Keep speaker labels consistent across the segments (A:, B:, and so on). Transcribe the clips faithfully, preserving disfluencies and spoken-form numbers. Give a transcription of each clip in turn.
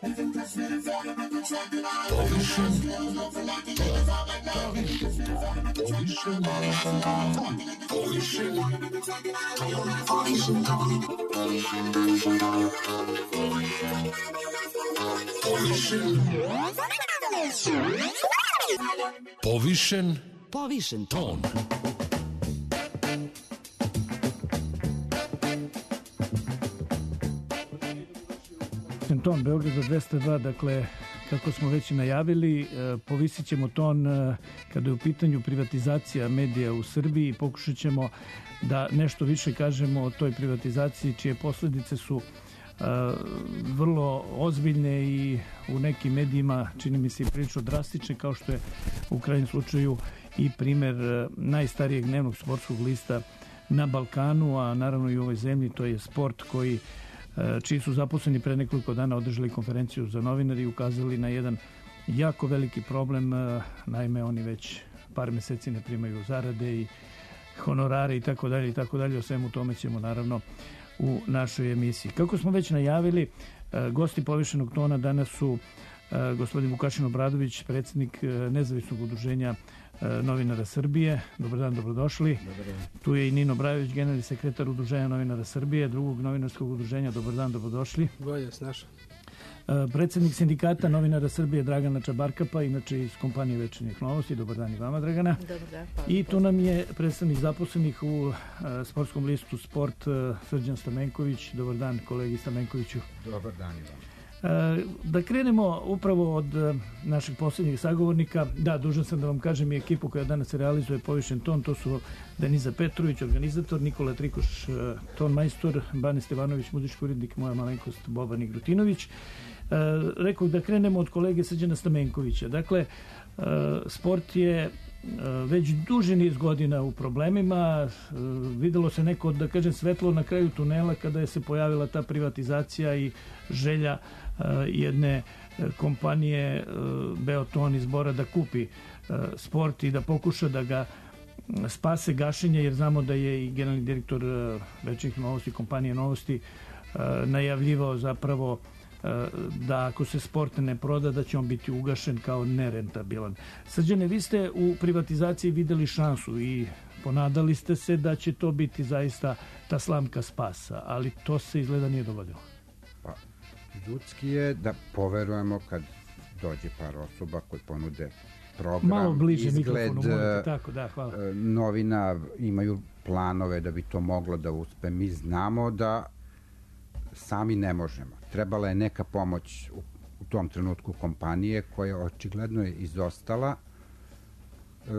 A: Povišen
B: Povišen ton.
C: Ton Beograd do dvesta dva, dakle, kako smo već i najavili, povisit ćemo ton kada je u pitanju privatizacija medija u Srbiji. Pokušat ćemo da nešto više kažemo o toj privatizaciji, čije posledice su vrlo ozbiljne i u nekim medijima, čini mi se, i prilično drastične, kao što je u krajnjem slučaju i primer najstarijeg dnevnog sportskog lista na Balkanu, a naravno i u ovoj zemlji. To je Sport, koji čiji su zaposleni pre nekoliko dana održali konferenciju za novinari i ukazali na jedan jako veliki problem. Naime, oni već par meseci ne primaju zarade i honorare i tako dalje i tako dalje. O svemu tome ćemo naravno u našoj emisiji. Kako smo već najavili, gosti Povišenog tona danas su gospodin Vukašin Obradović, predsjednik Nezavisnog udruženja novinara Srbije. Dobar dan, dobrodošli.
D: Dobar dan.
C: Tu je i Nino Brajović, generalni sekretar Udruženja novinara Srbije, drugog novinarskog udruženja. Dobar dan, dobrodošli.
D: Bolje snaša.
C: Predsjednik sindikata novinara Srbije Dragana Čabarkapa, inače iz kompanije Večernjih novosti. Dobar dan i vama, Dragana.
E: Dobar dan. Pa,
C: I tu nam je predstavnik zaposlenih u uh, sportskom listu Sport, uh, Srđan Stamenković. Dobar dan, kolegi Stamenkoviću.
D: Dobar dan i vama.
C: Da krenemo upravo od našeg posljednjeg sagovornika. Da, dužan sam da vam kažem i ekipu koja danas realizuje Povišen ton. To su Deniza Petrović, organizator, Nikola Trikoš, ton majstor, Bane Stevanović, muzički urednik, moja malenkost Boban Igrutinović. Rekao da krenemo od kolege Srđana Stamenkovića. Dakle, Sport je već duži niz godina u problemima. Videlo se neko, da kažem, svetlo na kraju tunela kada je se pojavila ta privatizacija i želja jedne kompanije Beoton iz Bora da kupi Sport i da pokuša da ga spase gašenja, jer znamo da je i generalni direktor Večernjih novosti, kompanije Novosti, najavljivao zapravo da ako se Sport ne proda, da će on biti ugašen kao nerentabilan. Srđane, vi ste u privatizaciji videli šansu i ponadali ste se da će to biti zaista ta slamka spasa, ali to se izgleda nije dogodilo.
D: Pa, ljudski je da poverujemo kad dođe par osoba koji ponude program,
C: malo bliže
D: izgled,
C: mikrofonu, tako, da, hvala.
D: Novina, imaju planove da bi to moglo da uspe. Mi znamo da sami ne možemo. Trebala je neka pomoć u, u tom trenutku kompanije koja očigledno je izostala. E,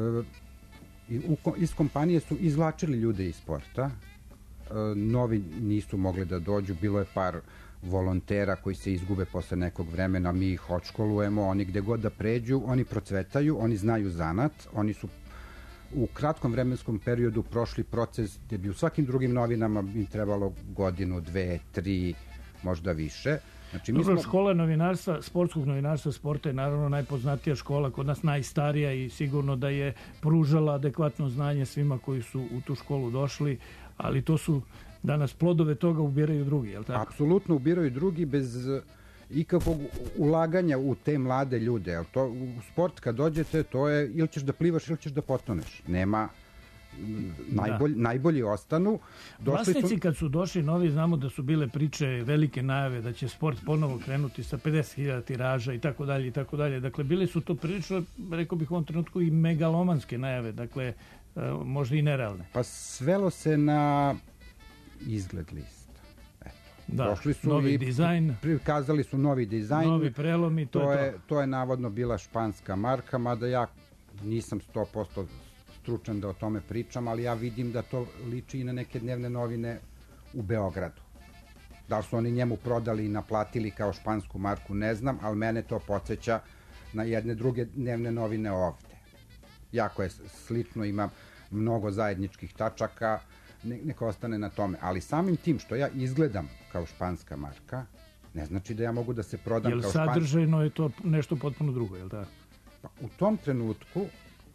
D: i u, iz kompanije su izvlačili ljude iz Sporta. E, novi nisu mogli da dođu. Bilo je par volontera koji se izgube posle nekog vremena. Mi ih odškolujemo. Oni gde god da pređu, oni procvetaju, oni znaju zanat. Oni su u kratkom vremenskom periodu prošli proces gde bi u svakim drugim novinama bi trebalo godinu, dve, tri, možda više. Znači, mi
C: Dobro,
D: smo...
C: škola novinarstva, sportskog novinarstva, Sporta je naravno najpoznatija škola, kod nas najstarija i sigurno da je pružala adekvatno znanje svima koji su u tu školu došli, ali to su danas plodove toga ubiraju drugi, je li tako?
D: Apsolutno ubiraju drugi bez ikakvog ulaganja u te mlade ljude. To, u Sport kad dođete, to je ili ćeš da plivaš ili ćeš da potoneš. Nema... Najbolji, da. najbolji ostanu. Došli
C: Vlasnici
D: su...
C: kad su došli novi, znamo da su bile priče, velike najave da će Sport ponovo krenuti sa pedeset hiljada tiraža i tako dalje i tako dalje. Dakle, bile su to prilično, rekao bih u ovom trenutku, i megalomanske najave, dakle, možda i nerealne.
D: Pa svelo se na izgled lista. Eto.
C: Da,
D: došli su
C: novi
D: i
C: dizajn.
D: Prikazali su novi dizajn.
C: Novi prelomi, to, to je to.
D: To je navodno bila španska marka, mada ja nisam sto posto stručan da o tome pričam, ali ja vidim da to liči i na neke dnevne novine u Beogradu. Da li su oni njemu prodali i naplatili kao špansku marku, ne znam, ali mene to podsjeća na jedne druge dnevne novine ovde. Jako je slično, ima mnogo zajedničkih tačaka, ne, neka ostane na tome. Ali samim tim što ja izgledam kao španska marka, ne znači da ja mogu da se prodam
C: jel
D: kao španska. Jel
C: sadržajno je to nešto potpuno drugo, je li tako?
D: Pa, u tom trenutku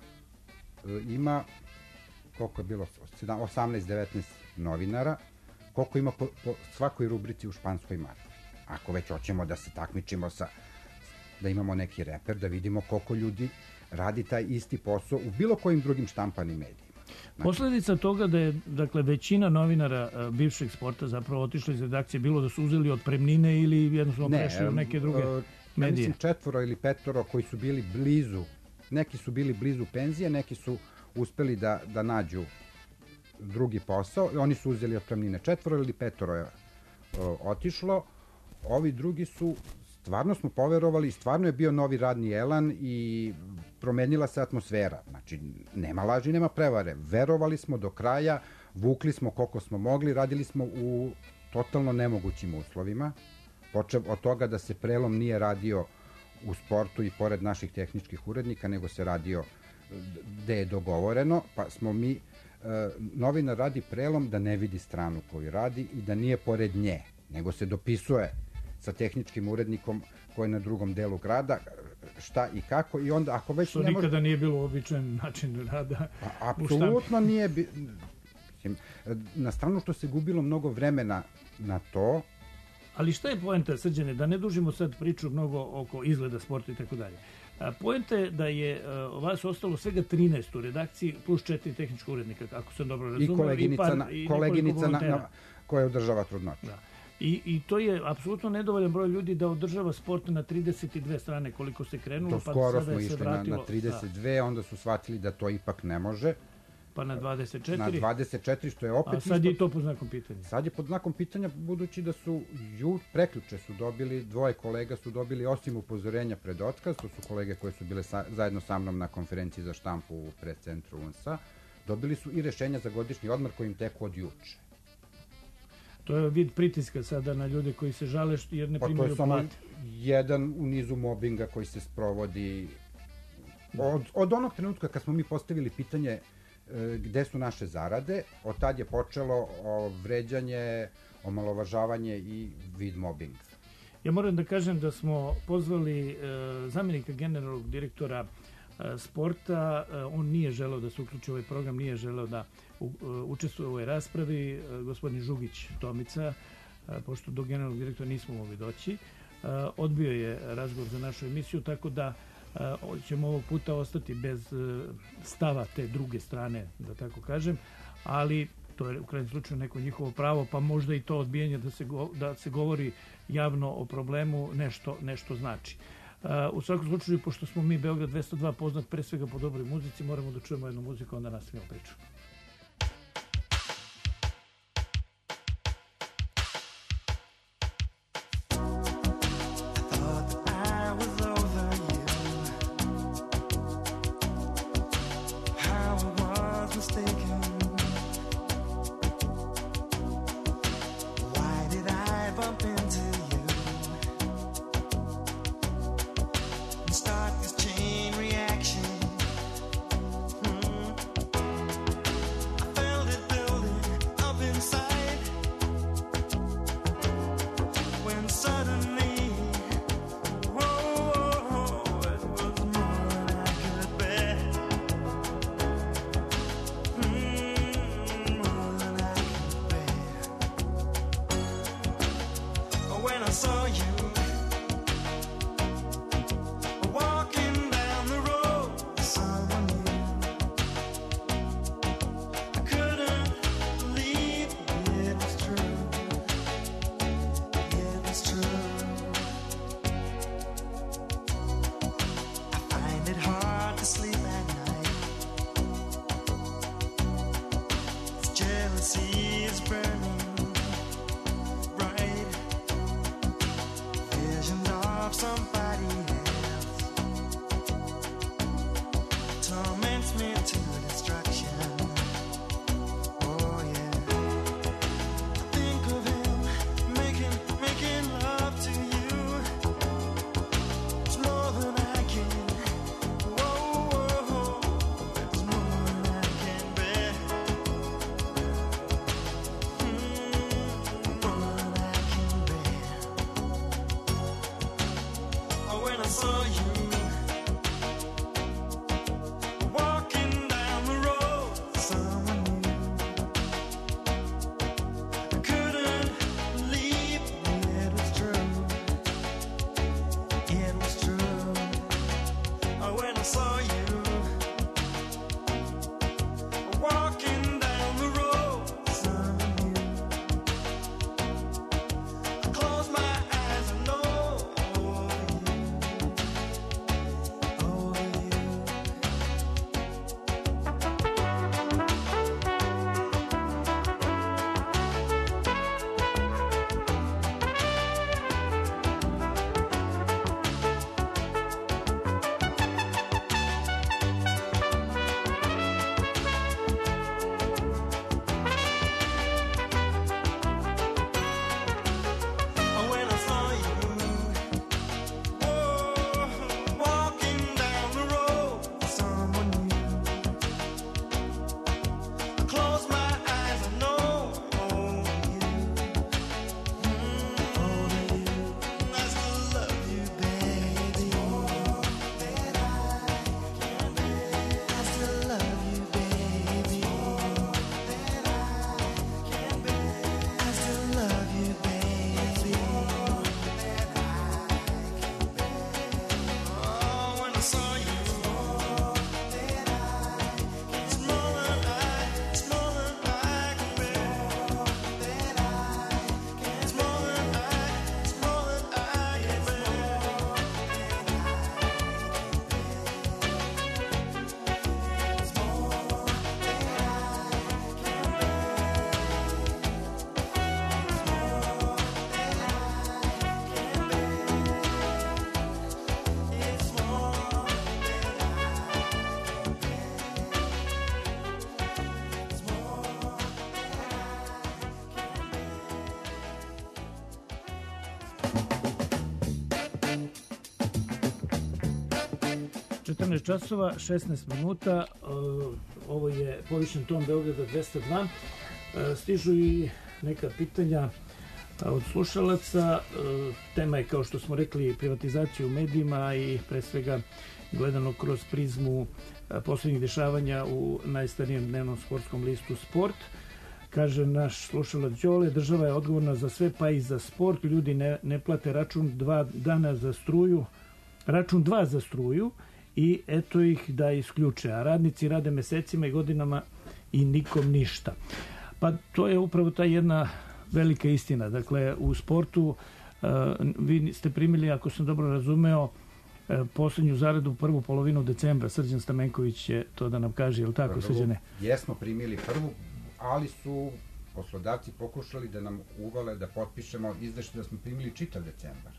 D: ima, koliko je bilo, osamnaest devetnaest novinara, koliko ima po, po svakoj rubrici u španskoj marki. ako već hoćemo da se takmičimo sa, da imamo neki reper, da vidimo koliko ljudi radi taj isti posao u bilo kojim drugim štampanim medijima. Znači,
C: posledica toga da je, dakle, većina novinara uh, bivšeg sporta zapravo otišla iz redakcije, bilo da su uzeli otpremnine ili jednostavno prešli u neke druge uh, medije.
D: Ja mislim četvoro ili petoro koji su bili blizu, neki su bili blizu penzije, neki su uspeli da, da nađu drugi posao i oni su uzeli otpremnine. Četvoro ili petoro je uh, otišlo, ovi drugi su, stvarno smo poverovali, stvarno je bio novi radni elan i promenila se atmosfera. Znači, nema laži, nema prevare. Verovali smo do kraja, vukli smo koliko smo mogli, radili smo u totalno nemogućim uslovima. Počev od toga da se prelom nije radio u sportu i pored naših tehničkih urednika, nego se radio gde je dogovoreno, pa smo mi, e, novinar radi prelom da ne vidi stranu koju radi i da nije pored nje, nego se dopisuje sa tehničkim urednikom koji je na drugom delu grada, šta i kako, i onda ako već...
C: Što ne nikada može... nije bilo običajen način rada.
D: Pa, apsolutno nije... Bi... Na stranu što se gubilo mnogo vremena na to.
C: Ali šta je poenta, Srđane, da ne dužimo sad priču mnogo oko izgleda sporta i tako dalje. Poenta je da je uh, vas ostalo svega trinaest u redakciji plus četiri tehnička urednika, ako sam dobro razumio.
D: I koleginica, i par, i koleginica na, na, koja održava trudnoću. Da.
C: I, I to je apsolutno nedovoljan broj ljudi da održava sport na trideset dve strane koliko se krenulo.
D: To skoro pa smo išli na, na trideset dve, da. Onda su shvatili da to ipak ne može.
C: Pa na dvadeset četiri.
D: Na dvadeset četiri, što je opet...
C: A sad isto, je to pod znakom pitanja.
D: Sad je pod znakom pitanja, budući da su ju, preključe su dobili, dvoje kolega su dobili, osim upozorenja pred otkaz, to su kolege koje su bile sa, zajedno sa mnom na konferenciji za štampu u predcentru U N S A, dobili su i rešenja za godišnji odmor koji im teku od juče.
C: To je vid pritiska sada na ljude koji se žale što jer ne primaju plate. Pa to je samo
D: jedan u nizu mobinga koji se sprovodi od, od onog trenutka kad smo mi postavili pitanje e, gde su naše zarade, od tad je počelo o, vređanje, omalovažavanje i vid mobinga.
C: Ja moram da kažem da smo pozvali e, zamjenika generalnog direktora e, sporta, e, on nije želeo da se uključi u ovaj program, nije želeo da u, e, učestvuje u ovoj raspravi, e, gospodin Žugić Tomica, e, pošto do generalnog direktora nismo mogli doći, e, odbio je razgovor za našu emisiju, tako da e, ćemo ovog puta ostati bez e, stava te druge strane, da tako kažem, ali to je u krajnjem slučaju neko njihovo pravo, pa možda i to odbijanje da se, go, da se govori javno o problemu nešto, nešto znači. Uh, u svakom slučaju, pošto smo mi Beograd dvesta dva poznat pre svega po dobroj muzici, moramo da čujemo jednu muziku, onda nastavimo priču.
A: True.
C: četrnaest časova, šesnaest minuta, ovo je povišen ton Beograda dvesta dva. Stižu i neka pitanja od slušalaca. Tema je, kao što smo rekli, privatizacija u medijima i pre svega gledano kroz prizmu posljednjih dešavanja u najstarijem dnevnom sportskom listu Sport. Kaže naš slušalac Đole, država je odgovorna za sve, pa i za sport. Ljudi ne, ne plate račun dva dana za struju, račun dva za struju i eto ih da isključe. A radnici rade mesecima i godinama i nikom ništa. Pa to je upravo ta jedna velika istina. Dakle, u sportu uh, vi ste primili, ako sam dobro razumeo, uh, posljednju zaradu prvu polovinu decembra. Srđan Stamenković će to da nam kaže, je li tako, Srđane?
D: Jesmo primili prvu, ali su poslodavci pokušali da nam uvale da potpišemo izveštaj da smo primili čitav decembar.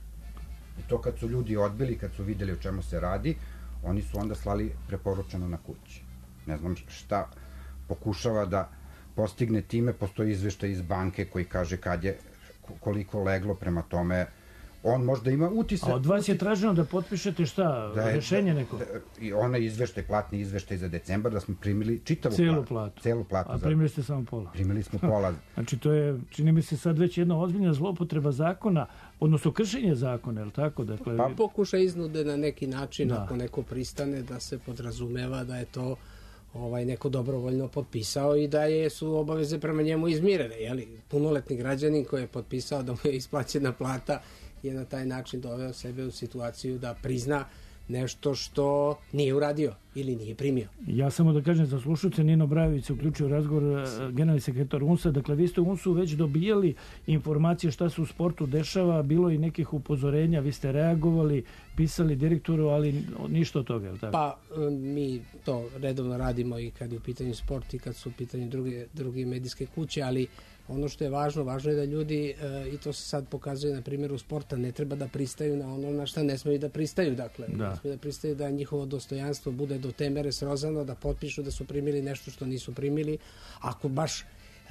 D: I to kad su ljudi odbili, kad su videli o čemu se radi, oni su onda slali preporučeno na kući. Ne znam šta pokušava da postigne time, postoji izveštaj iz banke koji kaže kad je koliko leglo, prema tome on možda ima utisak.
C: A od vas je traženo da potpišete šta? Da je, rešenje neko? Da,
D: I onaj izveštaj, platni izveštaj za decembar, da smo primili čitavu
C: celu platu.
D: Celu platu.
C: A primili ste samo pola?
D: Primili smo pola.
C: Znači to je, čini mi se sad već jedna ozbiljna zloupotreba zakona, odnosno kršenje zakona, je li tako? Dakle,
A: pa pokuša iznude na neki način, da. Ako neko pristane, da se podrazumeva da je to ovaj neko dobrovoljno potpisao i da je su obaveze prema njemu izmirene. Jeli? Punoletni građanin koji je potpisao da mu je isplaćena plata je na taj način doveo sebe u situaciju da prizna nešto što nije uradio ili nije primio.
C: Ja samo da kažem za slušalce, Nino Brajović se uključio u razgovor, generalni sekretar U N S A. Dakle, vi ste u U N S U već dobijali informacije šta se u sportu dešava, bilo i nekih upozorenja, vi ste reagovali, pisali direktoru, ali ništa od toga, je li tako?
A: Pa, mi to redovno radimo i kad je u pitanju sport i kad su u pitanju druge, druge medijske kuće, ali ono što je važno, važno je da ljudi, e, i to se sad pokazuje na primjeru sporta, ne treba da pristaju na ono na šta ne smiju da pristaju. Dakle, da. Ne smiju da pristaju da njihovo dostojanstvo bude do te mere srozano, da potpišu da su primili nešto što nisu primili. Ako baš e,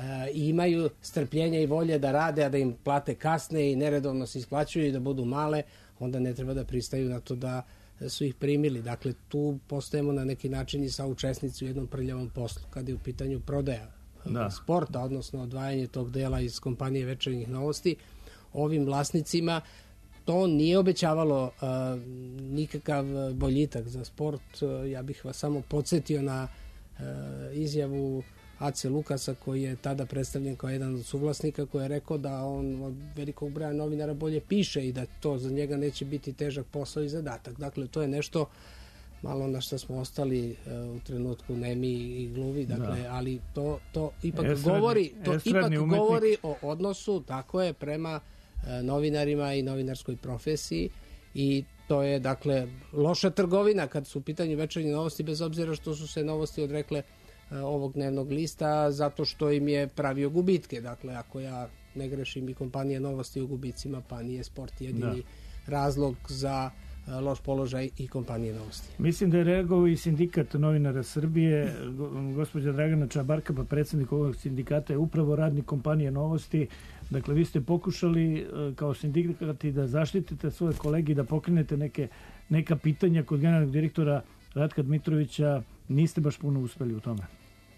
A: imaju strpljenja i volje da rade, a da im plate kasne i neredovno se isplaćuju i da budu male, onda ne treba da pristaju na to da su ih primili. Dakle, tu postajemo na neki način i saučesnici u jednom prljavom poslu, kada je u pitanju prodaja da. sporta, odnosno odvajanje tog dela iz kompanije Večernjih novosti. Ovim vlasnicima to nije obećavalo uh, nikakav boljitak za sport. Uh, ja bih vas samo podsjetio na uh, izjavu Ace Lukasa, koji je tada predstavljen kao jedan od suvlasnika, koji je rekao da on od velikog broja novinara bolje piše i da to za njega neće biti težak posao i zadatak. Dakle, to je nešto malo na što smo ostali uh, u trenutku nemi i gluvi, dakle, da. Ali to, to ipak estradni, govori to ipak umetnik. Govori o odnosu, tako je, prema uh, novinarima i novinarskoj profesiji i to je, dakle, loša trgovina kad su u pitanju Večernje novosti, bez obzira što su se novosti odrekle uh, ovog dnevnog lista, zato što im je pravio gubitke. Dakle, ako ja ne grešim, i kompanija Novosti u gubicima, pa nije sport jedini da. razlog za loš položaj i kompanije Novosti.
C: Mislim da je reagovao i sindikat novinara Srbije. Gospođa Dragana Čabarka, pa predsjednik ovog sindikata, je upravo radnik kompanije Novosti. Dakle, vi ste pokušali kao sindikati da zaštitite svoje kolege i da pokrenete neke, neka pitanja kod generalnog direktora Ratka Dmitrovića. Niste baš puno uspeli u tome.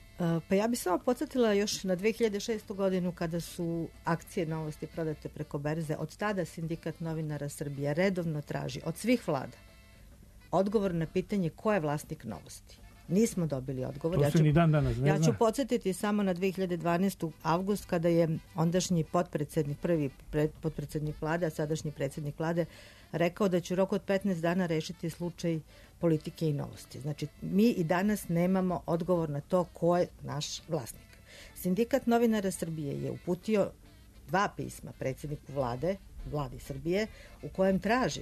B: Pa ja bih samo podsjetila još na dve hiljade šestu godinu kada su akcije Novosti prodate preko berze. Od tada sindikat novinara Srbije redovno traži od svih vlada odgovor na pitanje ko je vlasnik Novosti. Nismo dobili odgovor.
C: To ja ću, ni dan danas ne
B: ja
C: zna.
B: ću podsjetiti samo na dve hiljade dvanaestu avgust kada je ondašnji potpredsjednik, prvi pred, potpredsjednik vlade, a sadašnji predsjednik vlade rekao da će u roku od petnaest dana rešiti slučaj Politike i Novosti. Znači, mi i danas nemamo odgovor na to ko je naš vlasnik. Sindikat novinara Srbije je uputio dva pisma predsjedniku vlade, vladi Srbije, u kojem traži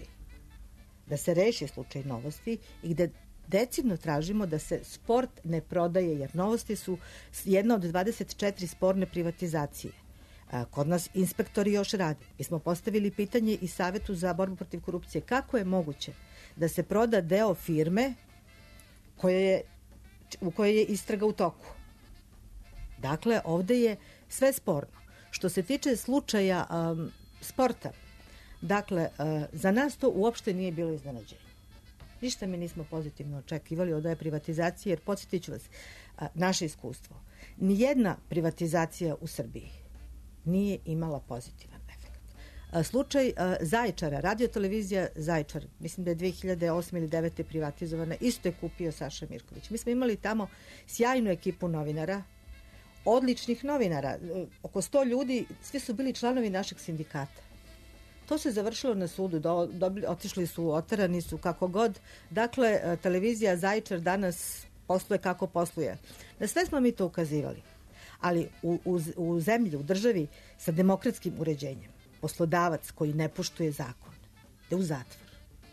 B: da se reši slučaj Novosti i gde decidno tražimo da se sport ne prodaje, jer Novosti su jedna od dvadeset četiri sporne privatizacije. Kod nas inspektori još rade. Mi smo postavili pitanje i Savetu za borbu protiv korupcije. Kako je moguće da se proda deo firme koje je, u kojoj je istraga u toku? Dakle, ovde je sve sporno. Što se tiče slučaja um, sporta, dakle, uh, za nas to uopšte nije bilo iznenađenje. Ništa mi nismo pozitivno očekivali od ove privatizacije, jer podsjetit ću vas, a, naše iskustvo. Nijedna privatizacija u Srbiji nije imala pozitivan efekt. A, slučaj a, Zaječara, radiotelevizija Zaječar, mislim da je dve hiljade osme ili devete privatizovana, isto je kupio Saša Mirković. Mi smo imali tamo sjajnu ekipu novinara, odličnih novinara, oko sto ljudi, svi su bili članovi našeg sindikata. To se završilo na sudu, do, dobili, otišli su, oterani su, kako god. Dakle, televizija Zaječar danas posluje kako posluje. Na sve smo mi to ukazivali. Ali u, u, u zemlji, u državi sa demokratskim uređenjem, poslodavac koji ne poštuje zakon, ide u zatvor.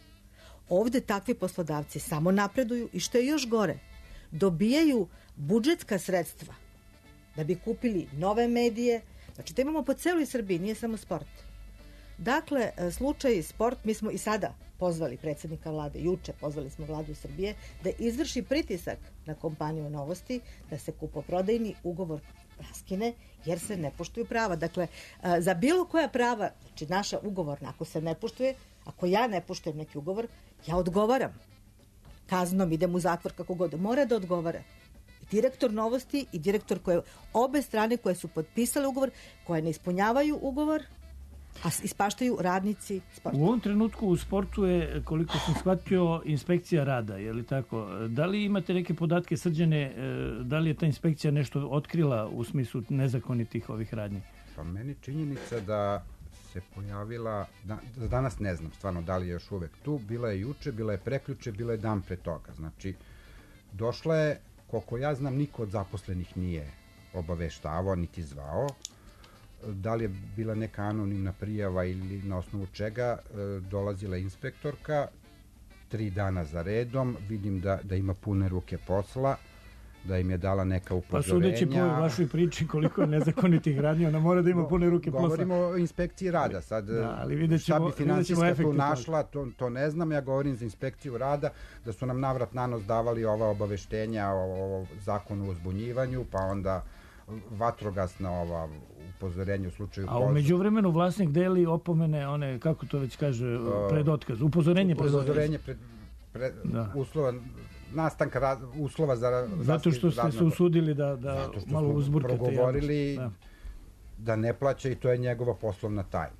B: Ovde takvi poslodavci samo napreduju i što je još gore, dobijaju budžetska sredstva da bi kupili nove medije. Znači, to imamo po celoj Srbiji, nije samo sport. Dakle, slučaj sport, mi smo i sada pozvali predsjednika vlade, juče pozvali smo vladu Srbije da izvrši pritisak na kompaniju Novosti, da se kupoprodajni ugovor raskine, jer se ne poštuju prava. Dakle, za bilo koja prava, znači naša ugovorna, ako se ne poštuje, ako ja ne poštujem neki ugovor, ja odgovaram. Kaznom idem u zatvor kako god. Mora da odgovara. Direktor Novosti i direktor koje, obe strane koje su potpisale ugovor, koje ne ispunjavaju ugovor, a ispaštaju radnici sporta.
C: U ovom trenutku u sportu je, koliko sam shvatio, inspekcija rada, je li tako? Da li imate neke podatke, Srđane, da li je ta inspekcija nešto otkrila u smislu nezakonitih ovih radnji?
D: Pa meni činjenica da se pojavila, da, danas ne znam stvarno da li je još uvek tu, bila je juče, bila je preključe, bila je dan pre toga. Znači, došla je, koliko ja znam, niko od zaposlenih nije obaveštavao, niti zvao. Da li je bila neka anonimna prijava ili na osnovu čega, dolazila inspektorka tri dana za redom, vidim da, da ima pune ruke posla, da im je dala neka upozorenja.
C: Pa sudeći po vašoj priči koliko je nezakonitih radnji, ona mora da ima pune ruke posla.
D: Govorimo o inspekciji rada. Sad, da, ali vidjet ćemo, šta bi finansijska tu našla, to, to ne znam. Ja govorim za inspekciju rada, da su nam navrat nanos davali ova obaveštenja o, o zakonu o uzbunjivanju, pa onda vatrogasna ova upozorenje u slučaju...
C: A u međuvremenu vlasnik deli opomene, one, kako to već kaže, pred otkaz, upozorenje pred otkaz.
D: Upozorenje pred, pred da. uslova, nastanka rad, uslova za...
C: Zato što ste se usudili da, da malo uzburkate.
D: Progovorili da. da ne plaća i to je njegova poslovna tajna.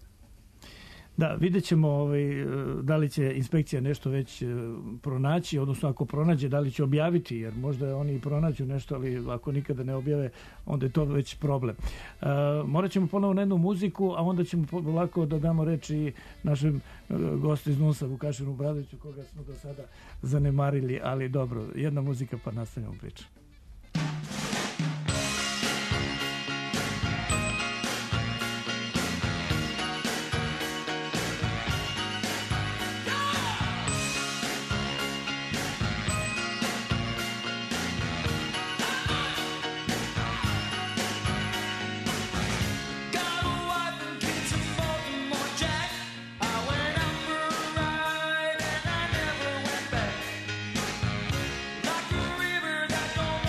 C: Da, vidjet ćemo ovaj, da li će inspekcija nešto već pronaći, odnosno ako pronađe, da li će objaviti, jer možda oni i pronađu nešto, ali ako nikada ne objave, onda je to već problem. Uh, morat ćemo ponovo na jednu muziku, a onda ćemo lako da damo reč i našem uh, gostu iz Nunsa, Vukašinu Bradoviću, koga smo do sada zanemarili, ali dobro, jedna muzika pa nastavljamo priču.
E: Don't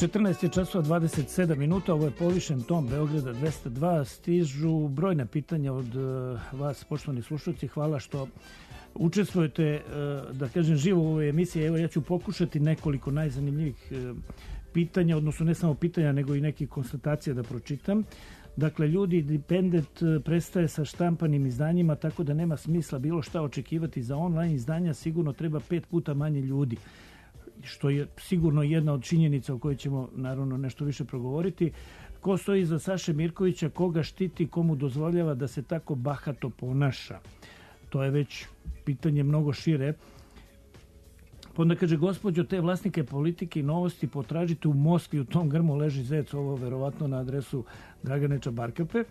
C: četrnaest je časova dvadeset sedam minuta, ovo je povišen ton Beograda dvesta dva, stižu brojna pitanja od vas, poštovani slušalci, hvala što učestvujete, da kažem, živo u ovoj emisiji. Evo, ja ću pokušati nekoliko najzanimljivih pitanja, odnosno ne samo pitanja, nego i nekih konstatacija da pročitam. Dakle, ljudi, Independent prestaje sa štampanim izdanjima, tako da nema smisla bilo šta očekivati za online izdanja, sigurno treba pet puta manje ljudi, što je sigurno jedna od činjenica o kojoj ćemo naravno nešto više progovoriti. Ko stoji iza Saše Mirkovića, koga štiti, komu dozvoljava da se tako bahato ponaša? To je već pitanje mnogo šire. Pa onda kaže, gospođo, te vlasnike politike i novosti potražite u Moskvi, u tom grmu leži zec, ovo verovatno na adresu Dragane Čabarkape.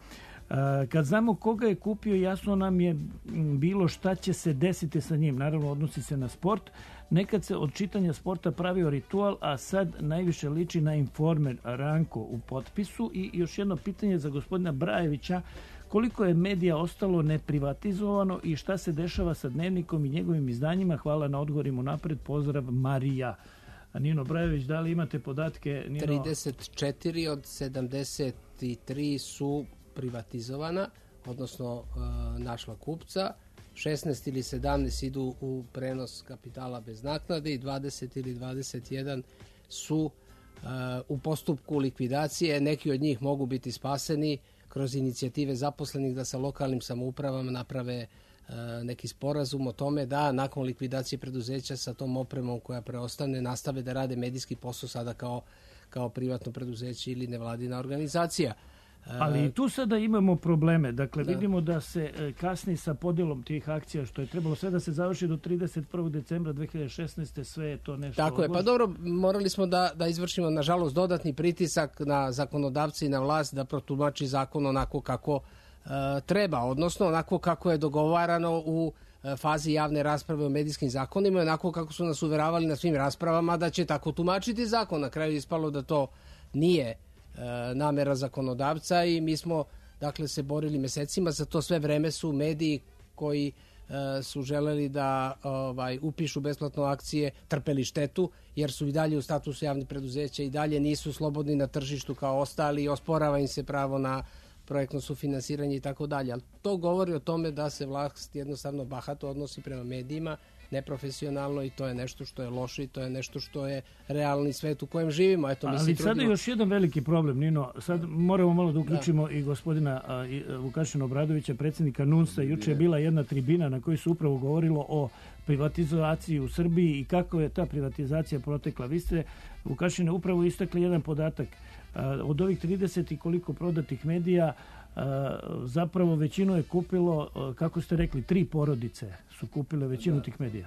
C: Kad znamo koga je kupio, jasno nam je bilo šta će se desiti sa njim. Naravno, odnosi se na sport. Nekad se od čitanja sporta pravio ritual, a sad najviše liči na Informer. Ranko u potpisu. I još jedno pitanje za gospodina Brajevića. Koliko je medija ostalo neprivatizovano i šta se dešava sa Dnevnikom i njegovim izdanjima? Hvala na odgovorima napred. Pozdrav, Marija. A Nino Brajević, da li imate podatke? Nino?
A: trideset četiri od sedamdeset tri su privatizovana, odnosno uh, našla kupca. šesnaest ili sedamnaest idu u prenos kapitala bez naknade i dvadeset ili dvadeset jedan su uh, u postupku likvidacije. Neki od njih mogu biti spaseni kroz inicijative zaposlenih da sa lokalnim samoupravama naprave uh, neki sporazum o tome da nakon likvidacije preduzeća sa tom opremom koja preostane nastave da rade medijski posao sada kao, kao privatno preduzeće ili nevladina organizacija.
C: Ali i tu sada imamo probleme. Dakle, da. Vidimo da se kasni sa podjelom tih akcija, što je trebalo sve da se završi do trideset prvog decembra dve hiljade šesnaeste. Sve je to nešto...
A: Tako je, pa dobro, morali smo da, da izvršimo, nažalost, dodatni pritisak na zakonodavci i na vlast da protumači zakon onako kako uh, treba, odnosno onako kako je dogovarano u uh, fazi javne rasprave o medijskim zakonima, onako kako su nas uveravali na svim raspravama da će tako tumačiti zakon. Na kraju ispalo da to nije namera zakonodavca i mi smo dakle se borili mesecima. Za to sve vreme su mediji koji e, su želeli da ovaj, upišu besplatno akcije trpeli štetu jer su i dalje u statusu javnih preduzeća i dalje nisu slobodni na tržištu kao ostali i osporava im se pravo na projektno sufinansiranje i tako dalje. Ali to govori o tome da se vlast jednostavno bahato odnosi prema medijima, neprofesionalno, i to je nešto što je loše i to je nešto što je realni svet u kojem živimo. Eto, mi
C: Ali
A: se
C: sada je još jedan veliki problem, Nino. Sad moramo malo da uključimo da. i gospodina a, i, Vukašina Obradovića, predsjednika NUNS-a. Juče je bila jedna tribina na kojoj se upravo govorilo o privatizaciji u Srbiji i kako je ta privatizacija protekla. Vi ste, Vukašine, upravo istakli jedan podatak. A, od ovih trideset i koliko prodatih medija, a, zapravo većinu je kupilo, a, kako ste rekli, tri porodice su kupile većinu da. tih medija.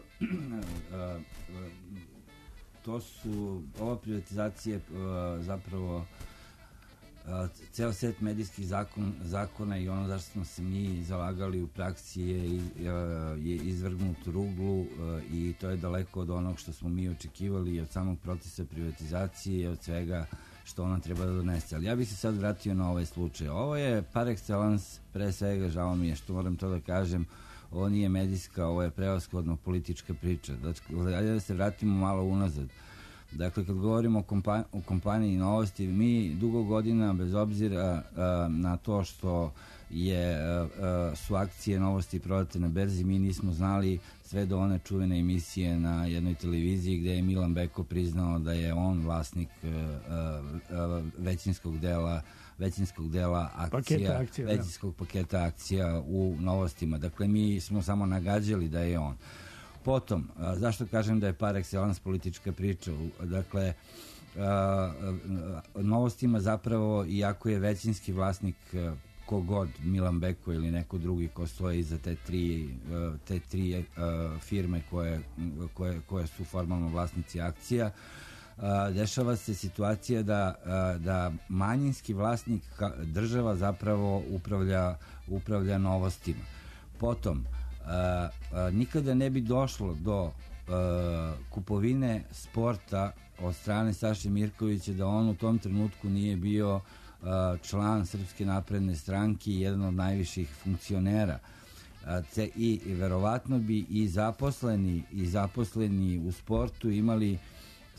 E: To su, ova privatizacija zapravo ceo set medijskih zakon, zakona i ono zašto smo se mi zalagali u praksi je, je izvrgnut ruglu i to je daleko od onog što smo mi očekivali i od samog procesa privatizacije i od svega što ona treba da donese. Ali ja bih se sad vratio na ovaj slučaj. Ovo je par excellence, pre svega, žao mi je što moram to da kažem, ovo nije medijska, ovo je prevashodno politička priča. Dakle, ajde da se vratimo malo unazad. Dakle, kad govorimo o, kompa o kompaniji Novosti, mi dugo godina, bez obzira a, na to što je, a, a, su akcije Novosti prodate na berzi, mi nismo znali sve do one čuvene emisije na jednoj televiziji gde je Milan Beko priznao da je on vlasnik a, a, većinskog dela većinskog dela akcija, akcija većinskog da. paketa akcija u Novostima. Dakle, mi smo samo nagađali da je on. Potom, a, zašto kažem da je par excellence politička priča? Dakle, a, a, Novostima zapravo, iako je većinski vlasnik a, kogod, Milan Beko ili neko drugi ko stoje iza te tri, a, te tri a, firme koje, koje, koje su formalno vlasnici akcija, a, dešava se situacija da, a, da manjinski vlasnik država zapravo upravlja, upravlja Novostima. Potom, Uh, uh, nikada ne bi došlo do uh, kupovine sporta od strane Saše Mirkovića da on u tom trenutku nije bio uh, član Srpske napredne stranke i jedan od najviših funkcionera. Uh, te, i, i verovatno bi i zaposleni i zaposleni u sportu imali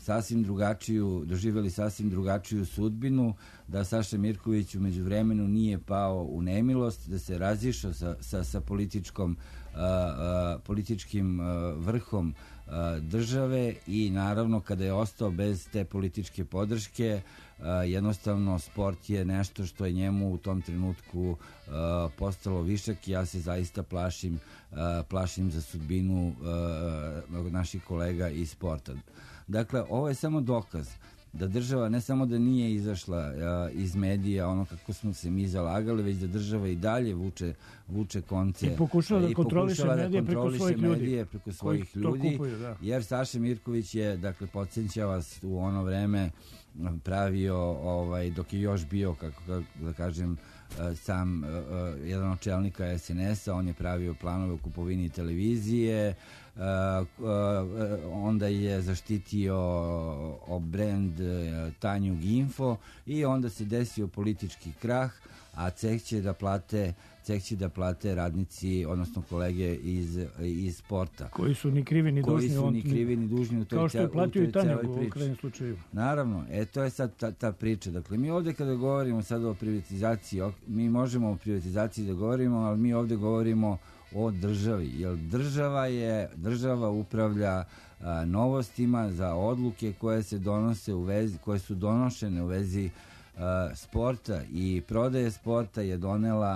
E: sasvim drugačiju, doživjeli sasvim drugačiju sudbinu, da Saša Mirković u međuvremenu nije pao u nemilost, da se razišao sa, sa, sa političkom, a, a, političkim a, vrhom a, države i naravno kada je ostao bez te političke podrške, a, jednostavno sport je nešto što je njemu u tom trenutku a, postalo višak i ja se zaista plašim, a, plašim za sudbinu a, naših kolega iz sporta. Dakle, ovo je samo dokaz da država ne samo da nije izašla a, iz medija ono kako smo se mi zalagali, već da država i dalje vuče, vuče konce
C: i pokušava da kontroliše medije
E: da
C: preko svojih ljudi,
E: preko svojih ljudi
C: kupuju, da.
E: Jer Saša Mirković je, dakle, podsjeća vas, u ono vreme pravio, ovaj, dok je još bio, kako, kako da kažem, sam uh, jedan od čelnika es en es-a, on je pravio planove o kupovini televizije, uh, uh, onda je zaštitio o brand uh, Tanjug Info i onda se desio politički krah, a ceh će da plate ceh će da plate radnici, odnosno kolege iz, iz sporta.
C: Koji su ni krivi ni dužni.
E: Koji su ni krivi ni dužni u toj,
C: kao što je platio i Tanjug
E: u
C: u krajnjem slučaju.
E: Naravno, e, to je sad ta, ta priča. Dakle, mi ovdje kada govorimo sad o privatizaciji, mi možemo o privatizaciji da govorimo, ali mi ovdje govorimo o državi, jer država je, država upravlja a, novostima za odluke koje se donose u vezi, koje su donošene u vezi a, sporta i prodaje sporta je donela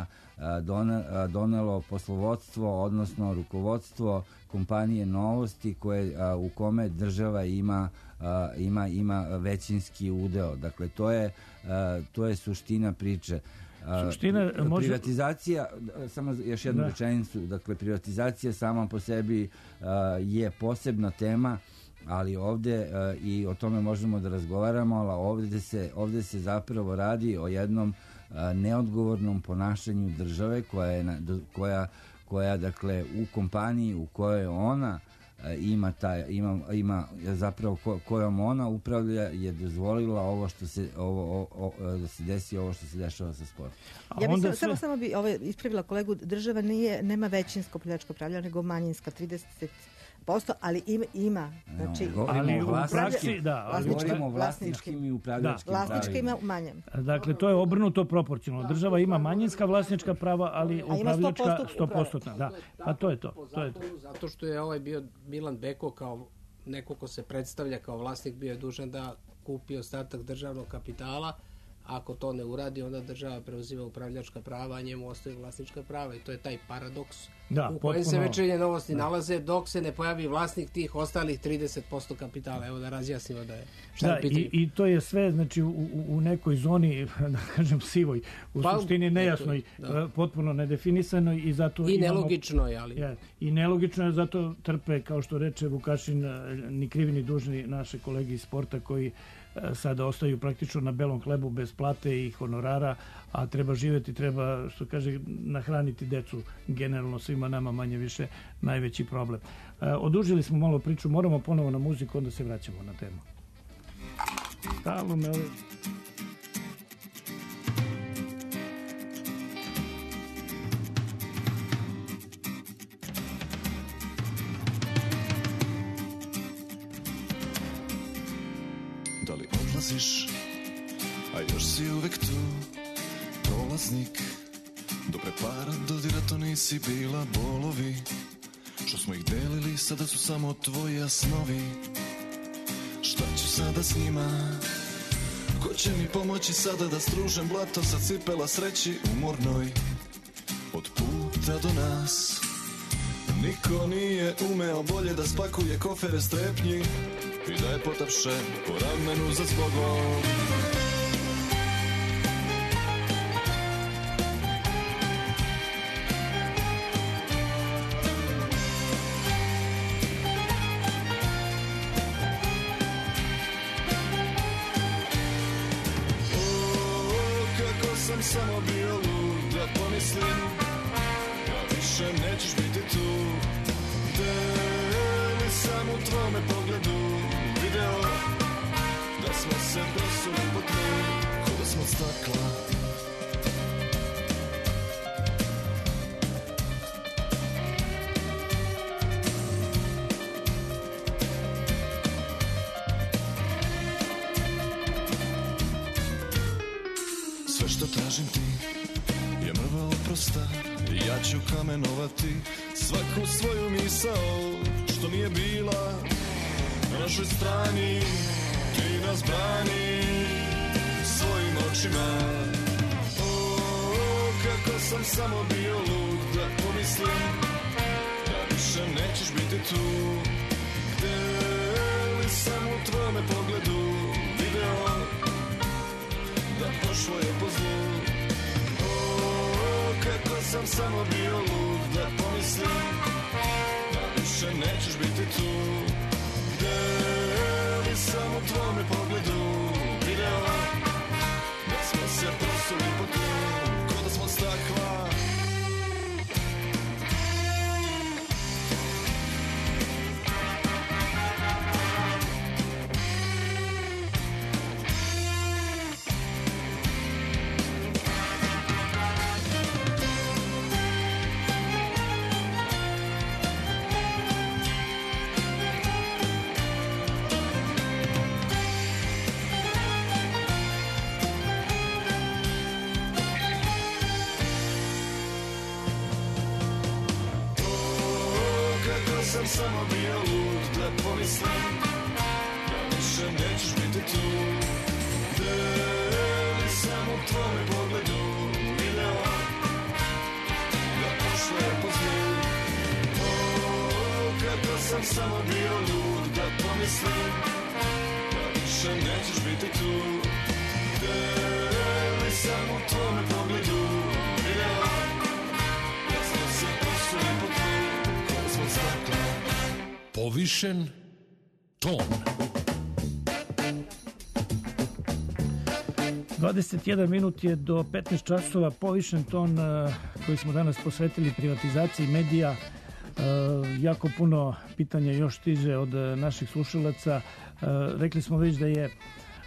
E: donelo poslovodstvo, odnosno rukovodstvo kompanije Novosti koje, a, u kome država ima, a, ima, ima većinski udeo. Dakle, to je, a, to je suština priče. A,
C: suština, može...
E: Privatizacija, samo još jednu da. rečenicu, dakle, privatizacija sama po sebi a, je posebna tema, ali ovdje a, i o tome možemo da razgovaramo, ali ovdje se, ovdje se zapravo radi o jednom neodgovornom ponašanju države koja je na, koja koja dakle u kompaniji u kojoj ona ima taj ima ima zapravo ko, kojom ona upravlja je dozvolila ovo što se ovo o, o, da se desi ovo što se dešava sa sportom.
B: Ja bih sve... samo samo bi ovaj ispravila kolegu, država nije nema većinsko upravljačko pravo nego manjinska trideset posto, ali ima, ima znači,
E: no,
C: ali u praksi, da,
E: ali govorimo o vlasničkim i upravljačkim
B: pravima. Vlasnička ima manje.
C: Dakle, to je obrnuto proporcionalno. Država ima manjinska vlasnička prava, ali upravljačka sto posto. Da, pa to je to. to je to.
A: Zato što je ovaj bio Milan Beko kao neko ko se predstavlja kao vlasnik bio je dužan da kupi ostatak državnog kapitala. Ako to ne uradi, onda država preuzima upravljačka prava, a njemu ostaju vlasnička prava i to je taj paradoks
C: da,
A: u kojem se Večernje Novosti da. nalaze dok se ne pojavi vlasnik tih ostalih trideset posto kapitala. Evo da razjasnimo da je šta
C: da,
A: je pitanje.
C: I, i to je sve znači u, u nekoj zoni, da kažem sivoj, u pa, suštini nejasnoj, da. potpuno nedefinisanoj i zato
A: i
C: imamo,
A: nelogično je, ali
C: je, i nelogično je, zato trpe, kao što reče Vukašin, ni krivi ni dužni naše kolege iz sporta koji sada ostaju praktično na belom hlebu bez plate i honorara, a treba živjeti, treba, što kaže, nahraniti decu, generalno svima nama manje više najveći problem. E, odužili smo malo priču, moramo ponovo na muziku, onda se vraćamo na temu. Stalno me...
F: Da li odlaziš, a još si uvek tu, prolaznik, do pre para dodira to nisi bila, bolovi, što smo ih delili, sada su samo tvoji snovi. Šta ću sada s njima, ko će mi pomoći sada da stružem blato sa cipela sreći umornoj, od puta do nas. Niko nije umeo bolje da spakuje kofere strepnji i da je potapše po ramenu za zbogom. O, kako sam samo bio lud da pomislim da više nećeš biti tu. Deli sam u tvome pogledu video da smo se prosuli po tlu, ko da smo stakla. Sve što tražim ti je mrva oprosta. Ja ću kamenovati svaku svoju misao što nije bila na našoj strani. Ti nas brani svojim očima. O, kako sam samo bio lud da pomislim da više nećeš biti tu. Gde li sam u tvome pogledu video da pošlo je po zlu. O, kako sam samo bio lud da pomislim da više nećeš biti tu. Gde li sam u tvome pogledu video da smo se prosuli po tlu, ko da smo stakla. Sam samo bio lud da pomislim da više nećeš biti tu. Gde li sam u tvome pogledu video da pošlo je po zlu. O, kako sam samo bio lud da pomislim da više nećeš biti tu. Gde li sam u tvome pogledu video da smo se prosuli po tlu, ko da smo stakla.
G: Povišen ton.
C: dvadeset jedan minut je do petnaest časova. Povišen ton koji smo danas posvetili privatizaciji medija. Jako puno pitanja još stiže od naših slušalaca. Rekli smo već da je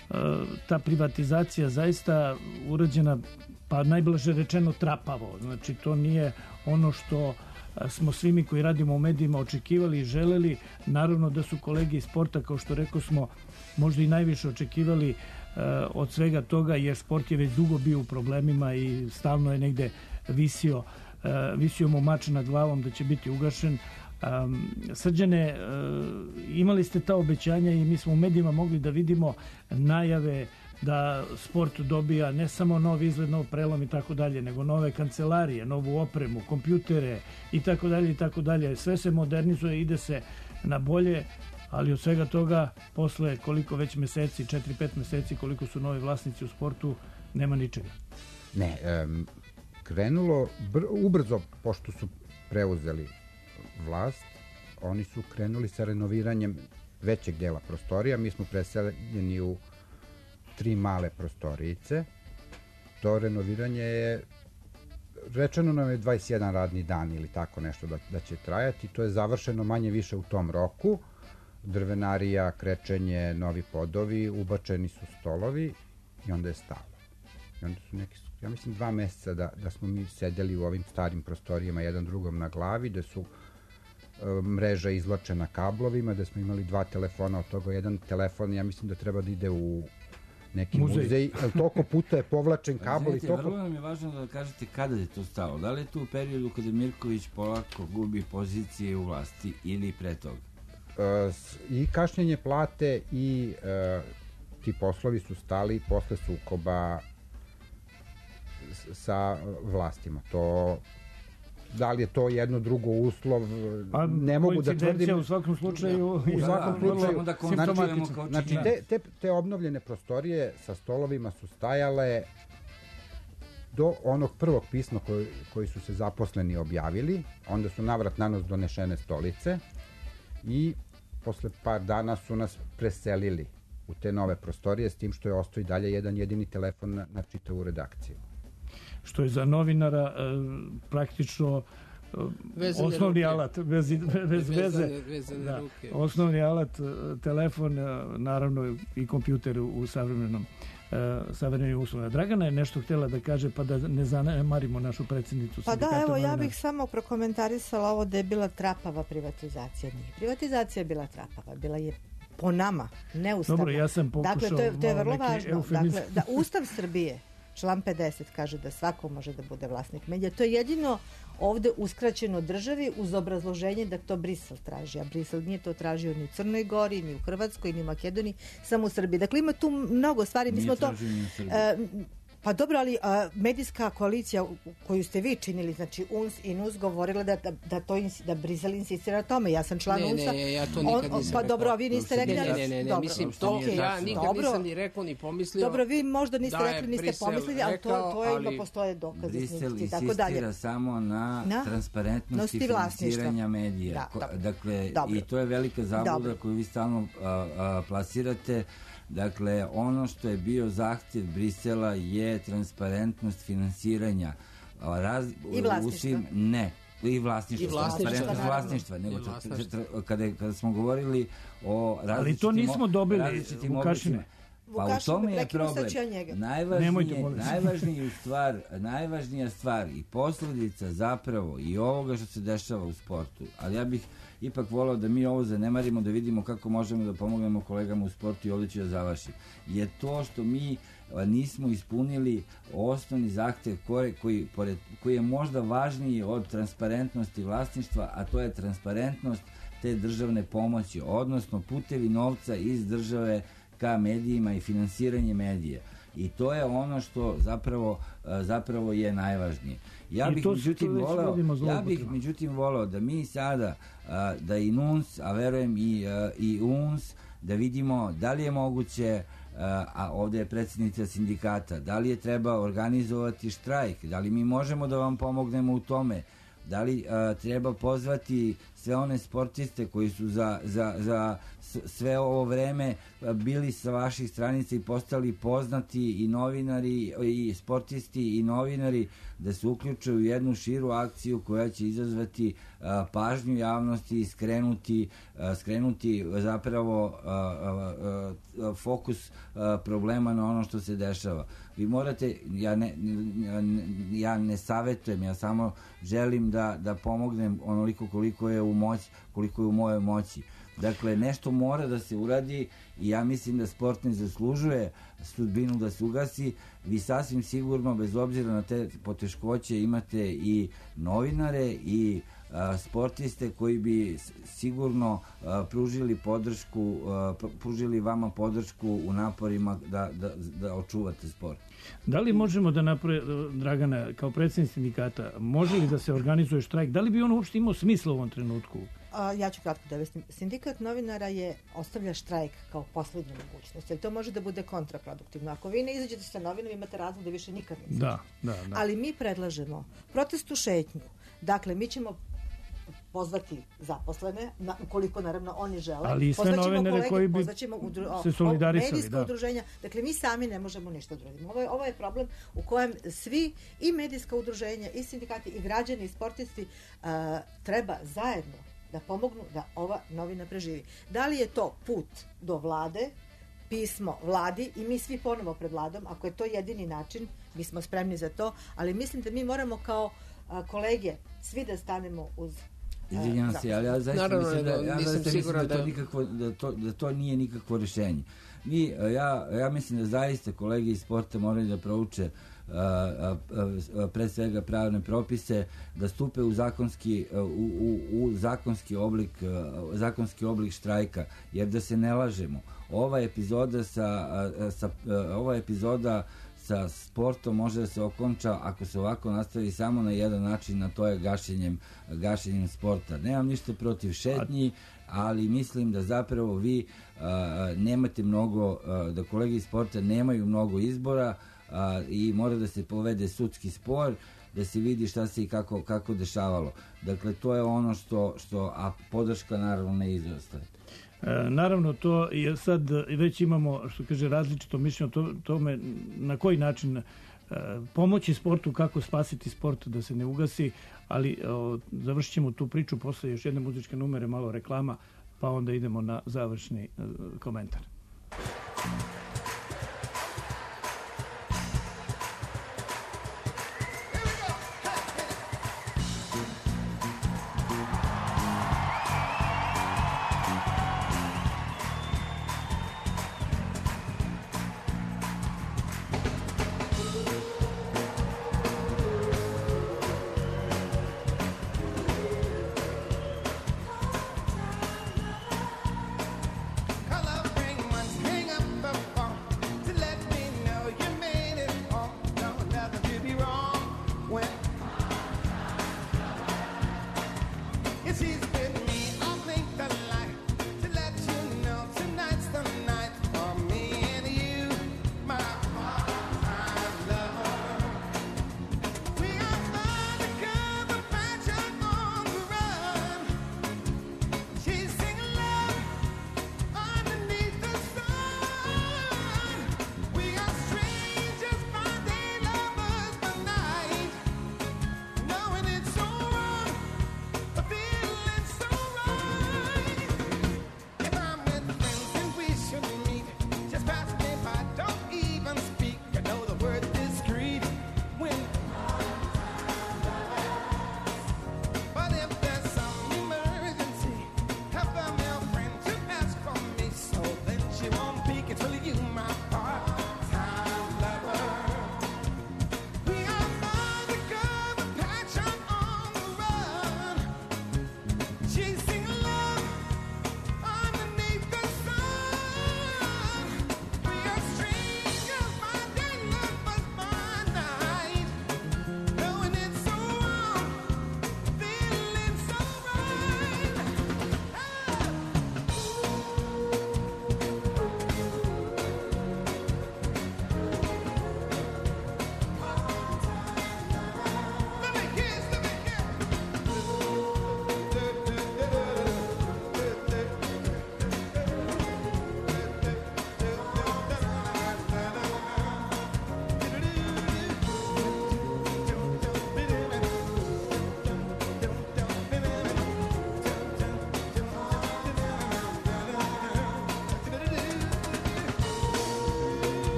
C: ta privatizacija zaista urađena, pa najblaže rečeno, trapavo. Znači, to nije ono što smo svi mi koji radimo u medijima očekivali i želeli. Naravno da su kolege iz sporta, kao što rekao smo, možda i najviše očekivali uh, od svega toga, jer sport je već dugo bio u problemima i stalno je negde visio, uh, visio mu mač nad glavom da će biti ugašen. Um, Srđane, uh, imali ste ta obećanja i mi smo u medijima mogli da vidimo najave da sport dobija ne samo nov izgled, nov prelom i tako dalje, nego nove kancelarije, novu opremu, kompjutere i tako dalje i tako dalje. Sve se modernizuje, ide se na bolje, ali od svega toga posle koliko već meseci, četiri pet meseci, koliko su novi vlasnici u sportu, nema ničega.
D: Ne, um, krenulo br ubrzo, pošto su preuzeli vlast, oni su krenuli sa renoviranjem većeg dela prostorija. Mi smo preseljeni u tri male prostorijice. To renoviranje je, rečeno nam je dvadeset jedan radni dan ili tako nešto da, da će trajati. To je završeno manje više u tom roku. Drvenarija, krečenje, novi podovi, ubačeni su stolovi i onda je stalo. I onda su neki, ja mislim, dva meseca da, da smo mi sedeli u ovim starim prostorijama jedan drugom na glavi, da su e, mreža izvlačena kablovima, da smo imali dva telefona, od toga jedan telefon, ja mislim da treba da ide u neki muzej, muzej jer toliko puta je povlačen kabel i toliko...
E: Vrlo nam je važno da kažete kada je to stalo. Da li je to u periodu kada Mirković polako gubi pozicije u vlasti ili pre toga?
D: E, I kašnjenje plate i e, ti poslovi su stali posle sukoba sa vlastima. To, da li je to jedno drugo uslov,
C: pa,
D: ne mogu da tvrdim.
C: U svakom slučaju,
D: u svakom
E: da,
D: slučaju,
E: da,
D: znači, znači te, te, te obnovljene prostorije sa stolovima su stajale do onog prvog pisma koji, koji su se zaposleni objavili, onda su navrat na nos donešene stolice i posle par dana su nas preselili u te nove prostorije, s tim što je ostao i dalje jedan jedini telefon na, na čitavu redakciju.
C: Što je za novinara e, praktično e, osnovni ruke. alat, bez, bez veze,
A: vezane
C: da,
A: ruke.
C: Osnovni alat, telefon, naravno i kompjuter u savremenom e, savremenim uslovima. Dragana je nešto htjela da kaže, pa da ne zanemarimo našu predsjednicu.
B: Pa da, evo, ja bih samo prokomentarisala ovo da je bila trapava privatizacija. Nije. Privatizacija je bila trapava, bila je po nama, neustavno.
C: Dobro, ja sam pokušao...
B: Dakle, to je, to je vrlo važno. Dakle, da Ustav Srbije član pedeset kaže da svako može da bude vlasnik medija. To je jedino ovde uskraćeno državi uz obrazloženje da to Brisel traži, a Brisel nije to tražio ni u Crnoj Gori, ni u Hrvatskoj, ni u Makedoniji, samo u Srbiji. Dakle, ima tu mnogo stvari. Mi smo to... Pa dobro, ali a, medijska koalicija koju ste vi činili, znači U N S i N U S, govorila da, da, da, to, da Brisel insistira na tome. Ja sam član
A: ne,
B: U N S-a.
A: Ne, ja to nikad nisam
B: Pa
A: rekao.
B: dobro, vi niste rekli...
A: Ne, ne, ne, ne, mislim, to okay. ja nikad dobro. nisam ni rekao, ni pomislio.
B: Dobro, vi možda niste
A: da
B: rekli, niste
A: Brisel
B: pomislili, ali to, to je,
A: ali...
B: ima postoje dokaze.
E: Brisel insistira samo na, na transparentnosti finansiranja medija. Da, Ko, dakle, dobro. I to je velika zabluda koju vi stalno a, a, plasirate. Dakle, ono što je bio zahtjev Brisela je transparentnost finansiranja. Raz,
B: I vlasništva.
E: Ne. I vlasništva.
A: I vlasništva.
E: vlasništva nego kada, kada smo govorili o različitim...
C: Ali to nismo dobili u Kašine.
E: Pa u tome je problem. Najvažnije, najvažnija stvar, najvažnija stvar i posljedica zapravo i ovoga što se dešava u sportu, ali ja bih ipak volao da mi ovo zanemarimo, da vidimo kako možemo da pomognemo kolegama u sportu i ovdje ću da završim, je to što mi nismo ispunili osnovni zahtev koji, koji, pored, koji je možda važniji od transparentnosti vlasništva, a to je transparentnost te državne pomoći, odnosno putevi novca iz države ka medijima i finansiranje medija. I to je ono što zapravo, zapravo je najvažnije. Ja bih, međutim, voleo, ja bih međutim voleo da mi sada, da i N U N S, a verujem i, i U N S, da vidimo da li je moguće, a ovdje je predsjednica sindikata, da li je treba organizovati štrajk, da li mi možemo da vam pomognemo u tome, da li a, treba pozvati sve one sportiste koji su za, za, za sve ovo vreme bili sa vaših stranica i postali poznati i novinari i sportisti i novinari da se uključe u jednu širu akciju koja će izazvati a, pažnju javnosti i skrenuti, a, skrenuti zapravo a, a, a, fokus a, problema na ono što se dešava. Vi morate, ja ne, ja ne savjetujem, ja samo želim da, da pomognem onoliko koliko je u moći, koliko je u mojoj moći. Dakle, nešto mora da se uradi i ja mislim da sport ne zaslužuje sudbinu da se ugasi. Vi sasvim sigurno, bez obzira na te poteškoće, imate i novinare i a, sportiste koji bi sigurno a, pružili podršku, a, pružili vama podršku u naporima da, da, da očuvate sport.
C: Da li možemo da naprave, Dragana, kao predsjednik sindikata, može li da se organizuje štrajk? Da li bi on uopšte imao smisla u ovom trenutku?
B: A, ja ću kratko da objasnim. Sindikat novinara je ostavlja štrajk kao poslednju mogućnost, jer to može da bude kontraproduktivno. Ako vi ne izađete sa novinom, imate razlog da više nikad ne izađete.
C: Da, da, da.
B: Ali mi predlažemo protestu šetnju. Dakle, mi ćemo pozvati zaposlene, na, ukoliko naravno oni žele.
C: Ali i sve novinare koji bi
B: udru, o,
C: se solidarisali.
B: Medijska udruženja. Dakle, mi sami ne možemo ništa da uradimo. Ovo je, ovo je problem u kojem svi, i medijska udruženja, i sindikati, i građani, i sportisti uh, treba zajedno da pomognu da ova novina preživi. Da li je to put do vlade, pismo vladi i mi svi ponovo pred vladom, ako je to jedini način, mi smo spremni za to, ali mislim da mi moramo kao a, kolege svi da stanemo uz...
E: Izvinjam se, ali ja zaista Naravno, mislim da, ja zaista mislim da, to nikakvo, da, to, da to nije nikakvo rješenje. Mi, ja, ja mislim da zaista kolege iz sporta moraju da prouče a, a, a, pre svega pravne propise, da stupe u zakonski, u, u, u zakonski oblik zakonski oblik štrajka, jer da se ne lažemo, ova epizoda sa, sa ova epizoda sa sportom može da se okonča ako se ovako nastavi samo na jedan način, na to je gašenjem, gašenjem sporta. Nemam ništa protiv šetnji, ali mislim da zapravo vi a, nemate mnogo, a, da kolege iz sporta nemaju mnogo izbora a, i mora da se povede sudski spor, da se vidi šta se i kako, kako dešavalo. Dakle, to je ono što, što a podrška naravno ne izostaje.
C: E, naravno, to je sad već imamo, što kaže, različito mišljenje o to, tome na koji način e, pomoći sportu, kako spasiti sport da se ne ugasi, ali o, završit ćemo tu priču posle još jedne muzičke numere, malo reklama, pa onda idemo na završni e, komentar.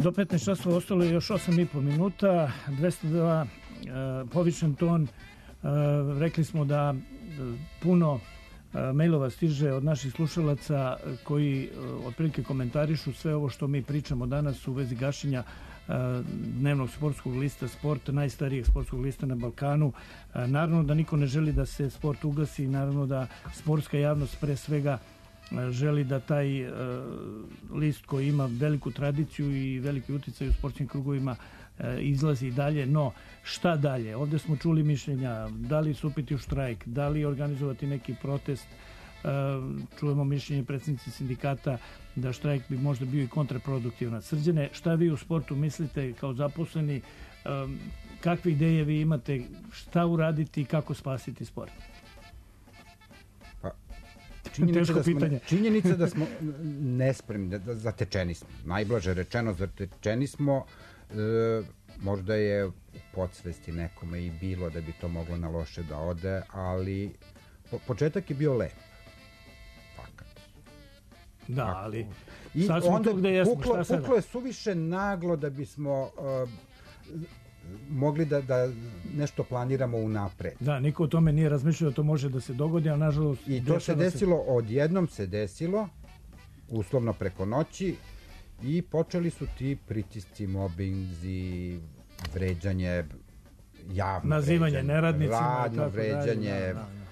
C: Do petnaest časova ostalo je još osam i po minuta, dvesta dva uh, povišen ton. Uh, rekli smo da uh, puno uh, mailova stiže od naših slušalaca koji uh, otprilike komentarišu sve ovo što mi pričamo danas u vezi gašenja uh, dnevnog sportskog lista Sport, najstarijeg sportskog lista na Balkanu. Uh, naravno da niko ne želi da se sport ugasi, naravno da sportska javnost pre svega želi da taj uh, list koji ima veliku tradiciju i veliki uticaj u sportskim krugovima uh, izlazi dalje, no šta dalje? Ovde smo čuli mišljenja, da li stupiti u štrajk, da li organizovati neki protest, uh, čujemo mišljenje predsjednici sindikata da štrajk bi možda bio i kontraproduktivna. Srđane, šta vi u sportu mislite kao zaposleni, um, kakve ideje vi imate, šta uraditi i kako spasiti sport?
D: Činjenica da, smo, činjenica da smo nespremni, da zatečeni smo. Najblaže rečeno, zatečeni smo. E, možda je u podsvesti nekome i bilo da bi to moglo na loše da ode, ali po, početak je bio lep. Fakat.
C: Da,
D: Tako.
C: ali
D: I
C: sad smo
D: onda
C: tu gde jesmo,
D: puklo,
C: šta sada?
D: Puklo je suviše naglo da bismo... Uh, mogli da, da nešto planiramo unapred.
C: Da, niko o tome nije razmišljao da to može da se dogodi, a nažalost...
D: I to se desilo, se... odjednom se desilo, uslovno preko noći, i počeli su ti pritisci, mobinzi, vređanje, javno
C: nazivanje
D: vređanje,
C: neradnicima,
D: radno
C: tako
D: vređanje.
C: Da, da, da.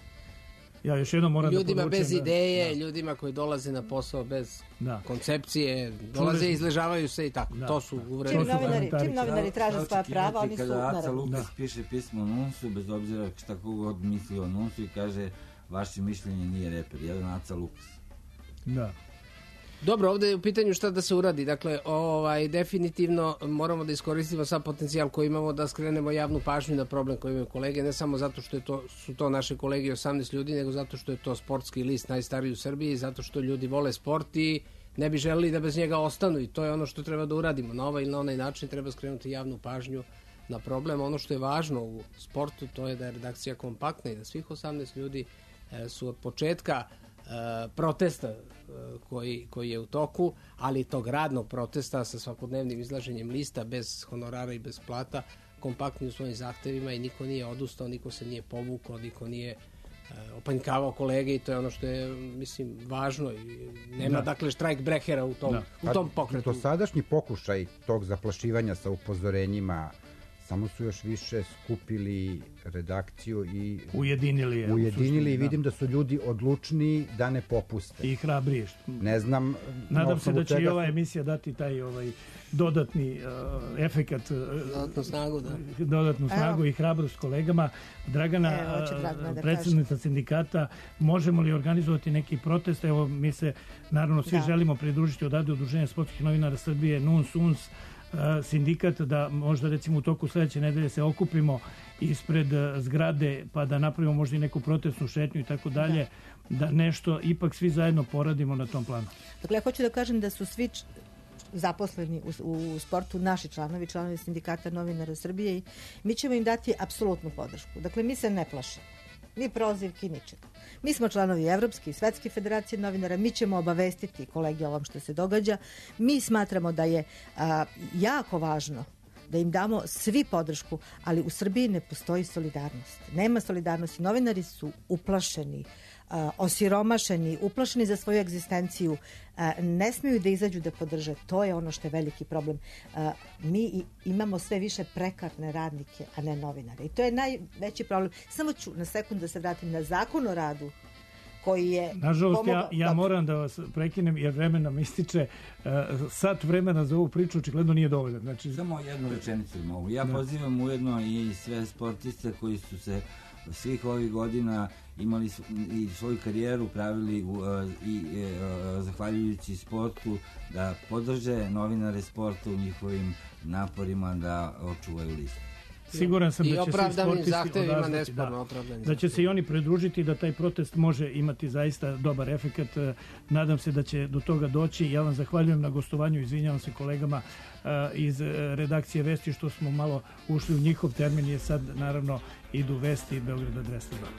C: Ja još jednom moram
A: ljudima
C: da
A: bez
C: da,
A: ideje,
C: da.
A: ljudima koji dolaze na posao bez
C: da.
A: koncepcije, dolaze i izležavaju se i tako. Da. To su uvrede.
B: Čim novinari, čim novinari traže svoja prava, oni su
E: kada Aca
B: naravno.
E: Lukas piše pismo Nunsu, bez obzira šta kogod misli o Nunsu, i kaže vaše mišljenje nije reper, jedan Aca Lukas.
C: Da.
A: Dobro, ovde je u pitanju šta da se uradi. Dakle, ovaj, definitivno moramo da iskoristimo sad potencijal koji imamo, da skrenemo javnu pažnju na problem koji imaju kolege, ne samo zato što je to, su to naše kolege osamnaest ljudi, nego zato što je to sportski list najstariji u Srbiji, zato što ljudi vole sport i ne bi želeli da bez njega ostanu, i to je ono što treba da uradimo. Na ovaj ili na onaj način treba skrenuti javnu pažnju na problem. Ono što je važno u sportu, to je da je redakcija kompaktna i da svih osamnaest ljudi e, su od početka Uh, protesta uh, koji, koji je u toku, ali tog radnog protesta sa svakodnevnim izlaženjem lista bez honorara i bez plata, kompaktni u svojim zahtevima, i niko nije odustao, niko se nije povukao, niko nije uh, opanjkavao kolege, i to je ono što je, mislim, važno, i nema da. dakle štrajk brehera u tom, da. u tom pokretu.
D: To sadašnji pokušaj tog zaplašivanja sa upozorenjima samo su još više skupili redakciju i
C: ujedinili je.
D: Ujedinili i vidim da. da su ljudi odlučni da ne popuste.
C: I hrabrije.
D: Ne znam.
C: Nadam se da će i ova emisija dati taj ovaj dodatni uh, efekat, uh,
A: dodatnu snagu, da.
C: Dodatnu snagu Evo. i hrabrost kolegama. Dragana, Evo, da predsjednica sindikata, možemo li organizovati neki protest? Evo, mi se naravno svi da. želimo pridružiti odavde Udruženja sportskih novinara Srbije, N U N S, U N S, sindikat, da možda recimo u toku sledeće nedelje se okupimo ispred zgrade pa da napravimo možda i neku protestnu šetnju i tako dalje, da nešto ipak svi zajedno poradimo na tom planu.
B: Dakle, ja hoću da kažem da su svi č... zaposleni u, u sportu naši članovi, članovi sindikata novinara Srbije, i mi ćemo im dati apsolutnu podršku. Dakle, mi se ne plašimo ni prozivki, ničega. Mi smo članovi Evropske i Svetske federacije novinara, mi ćemo obavestiti kolege o ovom što se događa. Mi smatramo da je a, jako važno da im damo svi podršku, ali u Srbiji ne postoji solidarnost. Nema solidarnosti. Novinari su uplašeni, a, osiromašeni, uplašeni za svoju egzistenciju, a, ne smiju da izađu da podrže. To je ono što je veliki problem. A, mi imamo sve više prekarne radnike, a ne novinare. I to je najveći problem. Samo ću na sekund da se vratim na Zakon o radu, koji je...
C: Nažalost, pomogao... ja, ja moram da vas prekinem jer vremena mi ističe. Uh, sat vremena za ovu priču očigledno nije dovoljno. Znači...
E: Samo jednu rečenicu mogu. Ja da. pozivam ujedno i sve sportiste koji su se svih ovih godina imali i svoju karijeru pravili u, uh, i uh, zahvaljujući sportu, da podrže novinare sporta u njihovim naporima da očuvaju listu.
C: Siguran sam
A: I
C: da će svi sportisti odazvati,
A: da,
C: da će se i oni pridružiti, da taj protest može imati zaista dobar efekat. Nadam se da će do toga doći. Ja vam zahvaljujem na gostovanju, izvinjavam se kolegama uh, iz redakcije Vesti što smo malo ušli u njihov termin, jer sad naravno idu Vesti Beograda dvesta dva.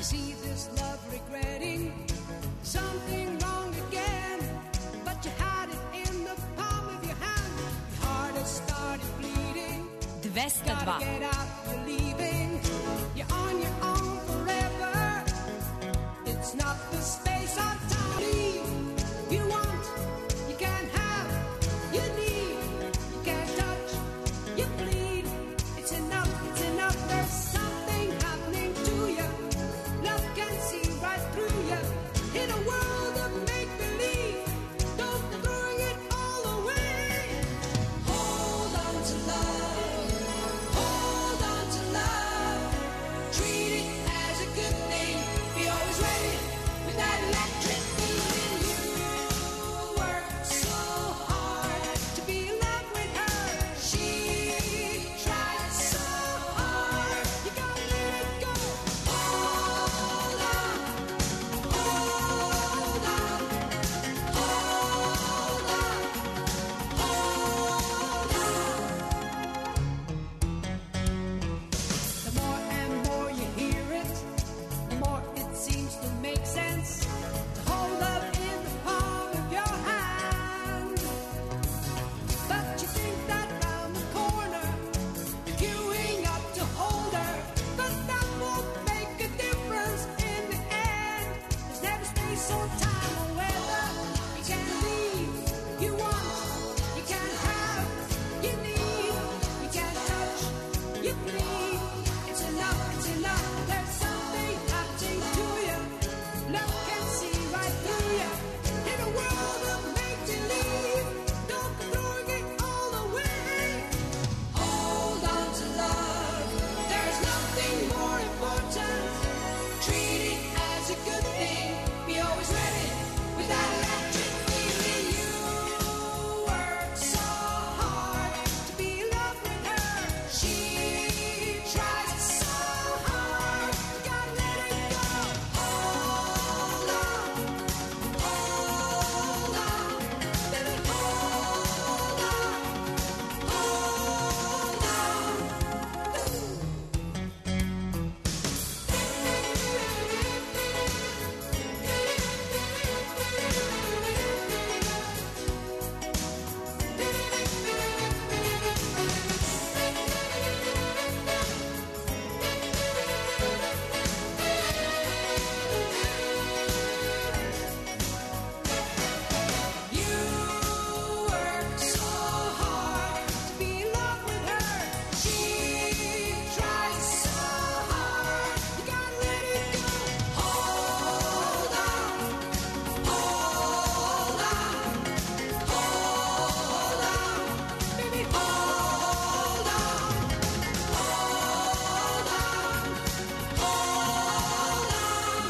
H: see this love regretting something wrong again, but you had it in the palm of your hand. Your heart has started bleeding.
I: двеста два.
H: Gotta get out, you're leaving. You're on your own forever. It's not the space or time you want, you can't have, you need, you can't touch, you bleed. It's enough, it's enough. There's something happening to you. Love can see right through you. In a world of make-believe, don't go throwing it all away. Hold on to love, hold on to love. Treat it as a good thing. Be always ready with that electric feeling. You work so hard to be in love with her. She tried so hard. You gotta let it go. Hold on, hold on, hold on, hold on. The more and more you hear it, the more it seems to make sense to hold up in the palm of your hand. But you think that round the corner, you're queuing up to hold her, but that won't make a difference in the end. There's never space or time or weather. You can't leave, you want, you can't have, you need, you can't touch, you bleed. It's enough, it's enough. There's something happening to you. Love can see right through you. In a world of make-believe, don't go throwing it all away. Hold on to love. There's nothing more important. Treat it as a good thing. Be always ready with that electric feeling. You work so hard to be in love with her. She tries so hard. You gotta let it go. Hold on, hold on, baby, hold on, hold on. You work so hard to be in love with her. She tries so hard. You gotta let it go. Hold on, hold on, hold on, baby, hold on, hold on, hold on.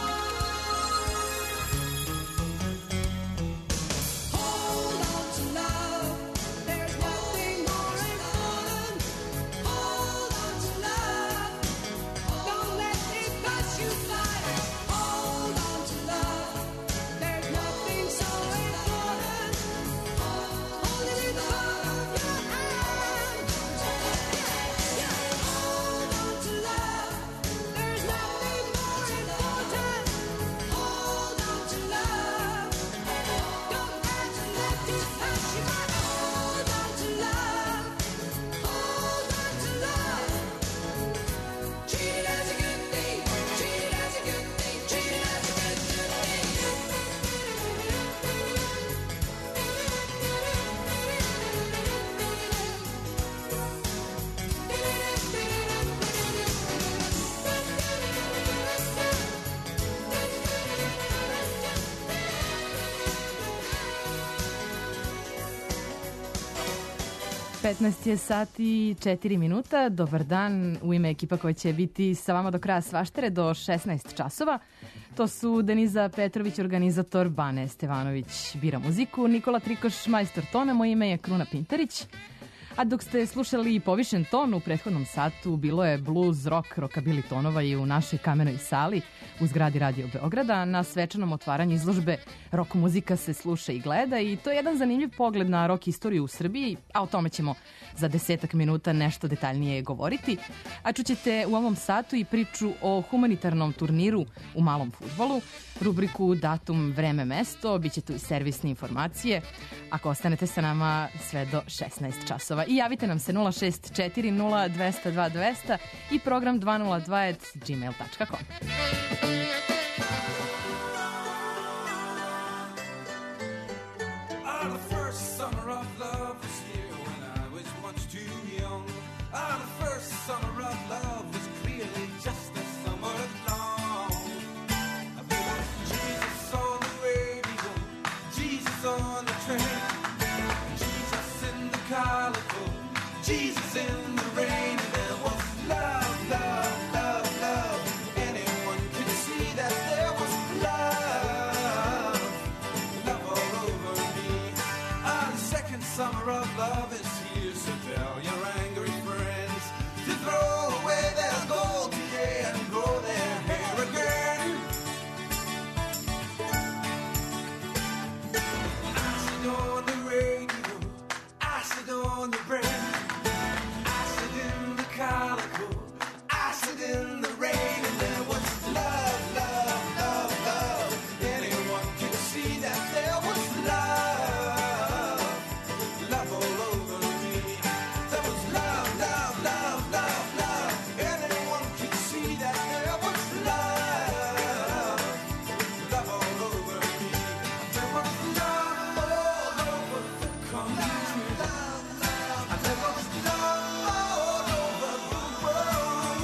H: Hold on to love. There's nothing more important. Hold on to love. Don't let it pass you by. Hold on to love. There's nothing so important. Hold it in the palm of your hand. Yeah, hold on to love. There's nothing more important. Hold on to love. Don't have to let it pass you by. Hold on to love. Hold on to love. Treat it as a good thing. Treat it as a good thing. Treat it as a good, good
I: petnaest je sat i četiri minuta. Dobar dan u ime ekipa koja će biti sa vama do kraja svaštere do šesnaest časova. To su Deniza Petrović, organizator, Bane Stevanović bira muziku, Nikola Trikoš, majstor tona, moje ime je Kruna Pintarić. A dok ste slušali povišen ton u prethodnom satu, bilo je blues, rock, rockabilly tonova i u našoj kamenoj sali u zgradi Radio Beograda. Na svečanom otvaranju izložbe rock muzika se sluša i gleda i to je jedan zanimljiv pogled na rock istoriju u Srbiji, a o tome ćemo za desetak minuta nešto detaljnije govoriti. A čućete u ovom satu i priču o humanitarnom turniru u malom fudbalu, rubriku datum, vreme, mesto, bit će tu i servisne informacije. Ako ostanete sa nama sve do šesnaest časova. I javite nam se nula šest četiri nula dva nula dva dva nula nula i program dva nula dva at gmail dot com.
J: Ah, the first summer of love was here when I was much too young. Ah, the first summer of love was clearly just a summer long. I mean, Jesus on the radio, Jesus on the train, Jesus in the carnival, Jesus in the rain, and there was love, love, love, love. Anyone could see that there was love, love all over me. Ah, the second summer of love is here, so tell your angry friends to throw away their gold today and grow their hair again. Acid on the radio, acid on the brain, acid in the calico, acid in the rain, and there was love, love, love, love. Anyone could see that there was love, love all over me. There was love, love, love, love, love. Anyone could see that there was love, love all over me. There was love all over the country. And there was love all over the world.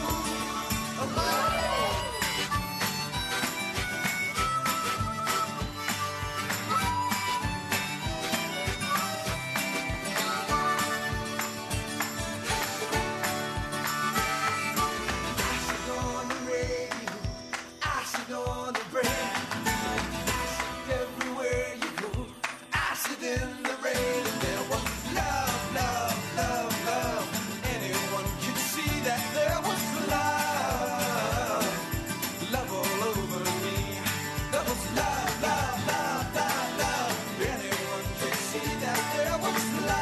J: Acid on the radio, acid on the brain, acid everywhere you go, acid in the rain, and there was love, love, love, love. Anyone could see that there was love, love all over me. There was love, love, love, love, love. Anyone could see that there was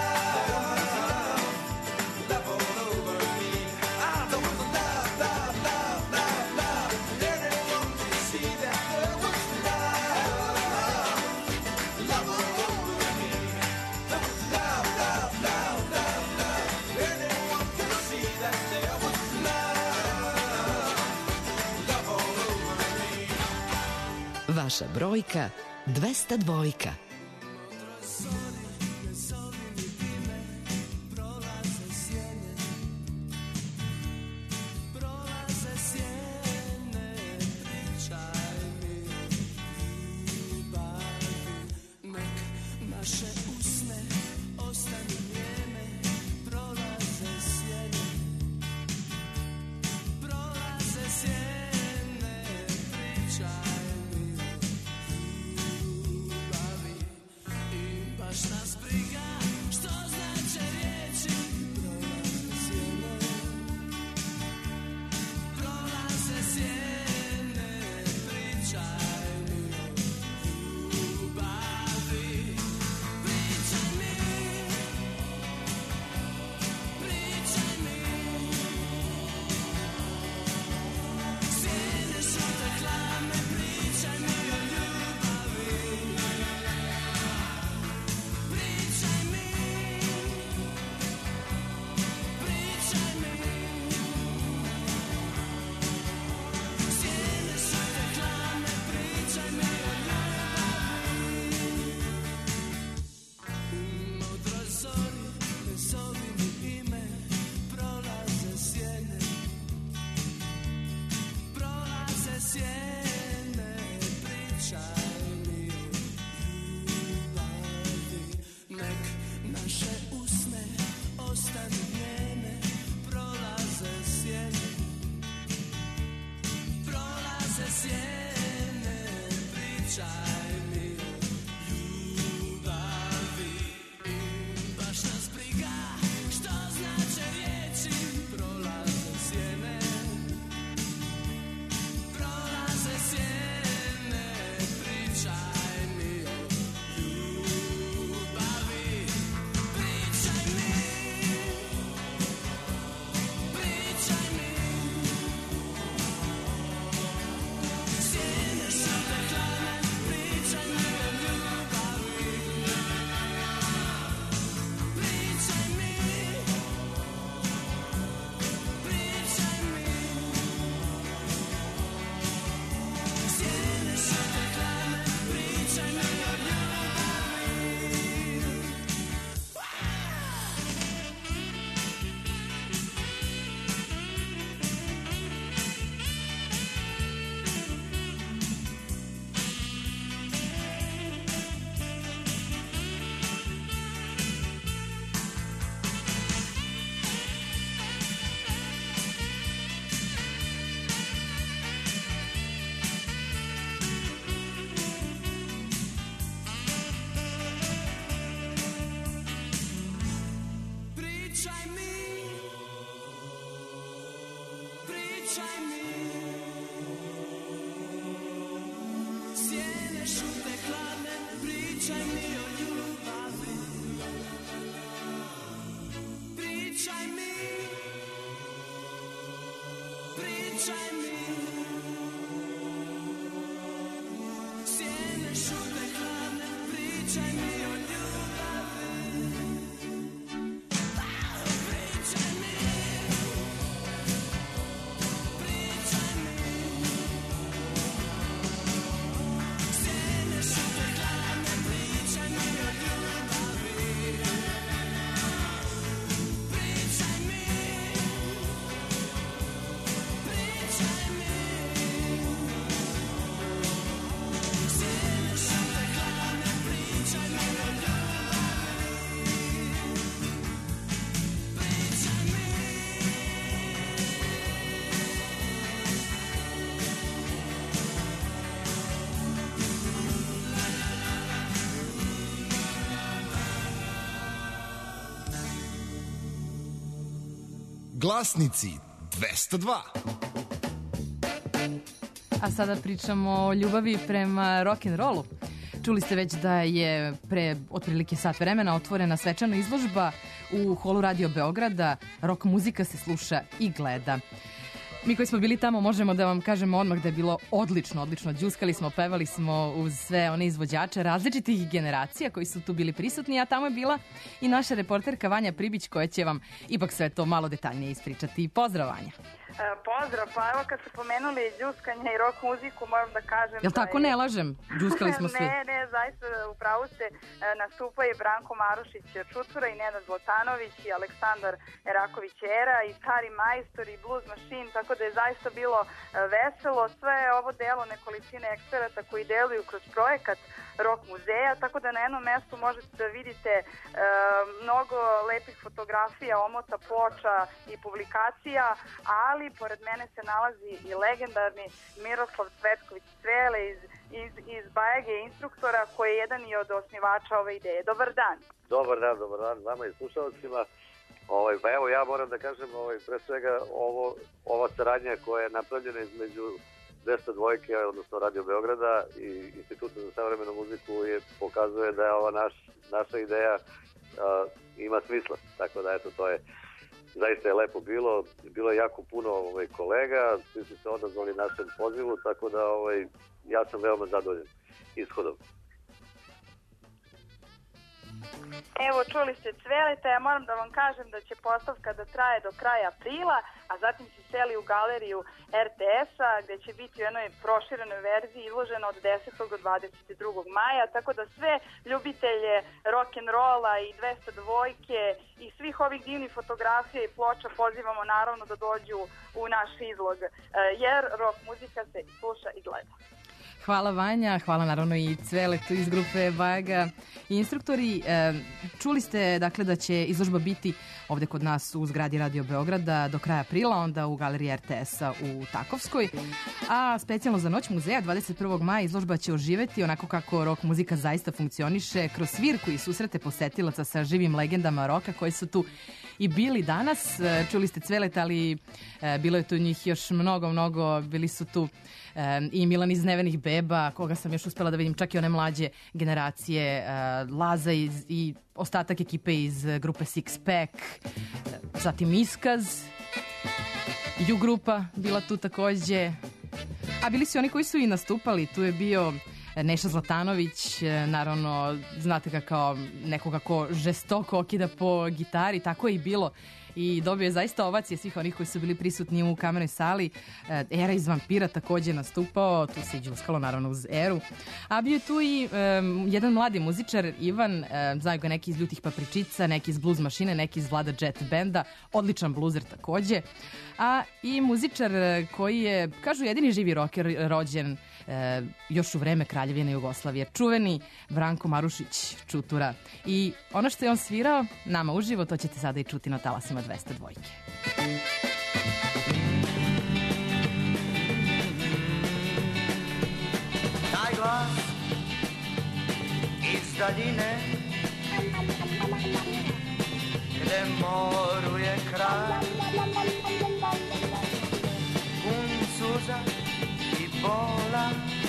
J: love, love all over me. Ah, there was love, love, love, love, love. Anyone could see that there was love, love all over me. There was love, love, love, love, love. Anyone could see that there was love, love all over me.
K: Vaša brojka dvesta dva.
J: Baš nas briga što
L: Glasnici dvesta dva.
I: A sada pričamo o ljubavi prema rock'n'rollu. Čuli ste već da je pre otprilike sat vremena otvorena svečana izložba u holu Radio Beograda. Rock muzika se sluša i gleda. Mi koji smo bili tamo možemo da vam kažemo odmah da je bilo odlično, odlično. Đuskali smo, pevali smo uz sve one izvođače različitih generacija koji su tu bili prisutni, a tamo je bila i naša reporterka Vanja Pribić koja će vam ipak sve to malo detaljnije ispričati. Pozdrav, Vanja.
M: Pozdrav, pa evo kad ste pomenuli đuskanje i rock muziku, moram da kažem...
I: Jel tako, ne lažem? Đuskali smo svi.
M: Ne, ne, zaista upravo ste, nastupa i Branko Marušić Čutura i Nenad Zlotanović i Aleksandar Eraković Era i Stari majstor i Blues Machine, tako da je zaista bilo veselo. Sve je ovo delo nekolicine eksperata koji deluju kroz projekat Rock muzeja, tako da na jednom mestu možete da vidite e, mnogo lepih fotografija, omota, ploča i publikacija, ali pored mene se nalazi i legendarni Miroslav Cvetković Cvele iz, iz, iz Bajage instruktora, koji je jedan i od osnivača ove ideje. Dobar dan.
N: Dobar dan, dobar dan vama i slušalcima. Ovaj, pa evo ja moram da kažem, ovaj, pre svega ovo, ova saradnja koja je napravljena između dvesta dva, odnosno Radio Beograda i Instituta za savremenu muziku je, pokazuje da je ova naš, naša ideja a, ima smisla. Tako da eto, to je zaista je lepo bilo. Bilo je jako puno ovaj, kolega, svi su se odazvali našem pozivu, tako da ovaj, ja sam veoma zadovoljan ishodom.
M: Evo, čuli ste Cveleta, ja moram da vam kažem da će postavka da traje do kraja aprila, a zatim se seli u galeriju er te es-a, gde će biti u jednoj proširenoj verziji izložena od desetog do dvadeset drugog maja, tako da sve ljubitelje rock'n'rolla i dvesta dva i svih ovih divnih fotografija i ploča pozivamo naravno da dođu u naš izlog, jer rock muzika se sluša i gleda.
I: Hvala Vanja, hvala naravno i Cveletu iz grupe Bajaga i instruktori. E, čuli ste dakle da će izložba biti ovde kod nas u zgradi Radio Beograda do kraja aprila, onda u galeriji er te es-a u Takovskoj. A specijalno za Noć muzeja dvadeset prvog maja izložba će oživeti onako kako rock muzika zaista funkcioniše kroz svirku i susrete posetilaca sa živim legendama roka koji su tu i bili danas. Čuli ste Cveleta, ali e, bilo je tu njih još mnogo, mnogo. Bili su tu e, i Milan iz Nevenih beba, koga sam još uspela da vidim, čak i one mlađe generacije, e, Laza iz, i ostatak ekipe iz grupe Six Pack, e, zatim Iskaz, Ju grupa bila tu takođe, a bili su oni koji su i nastupali. Tu je bio Neša Zlatanović, naravno znate ga kao nekoga ko žestoko okida po gitari, tako je i bilo i dobio je zaista ovacije svih onih koji su bili prisutni u kamenoj sali. Era iz Vampira takođe nastupao, tu se i đuskalo naravno uz Eru, a bio je tu i um, jedan mladi muzičar Ivan, um, znaju ga neki iz Ljutih papričica, neki iz Blues mašine, neki iz Vlada Jet benda, odličan bluzer takođe, a i muzičar koji je, kažu, jedini živi rocker rođen E, još u vreme Kraljevine Jugoslavije, čuveni Branko Marušić Čutura. I ono što je on svirao nama uživo, to ćete sada i čuti na talasima dvesta dva.
O: Taj glas iz daljine, gde moru je kraj, pun suza i bola,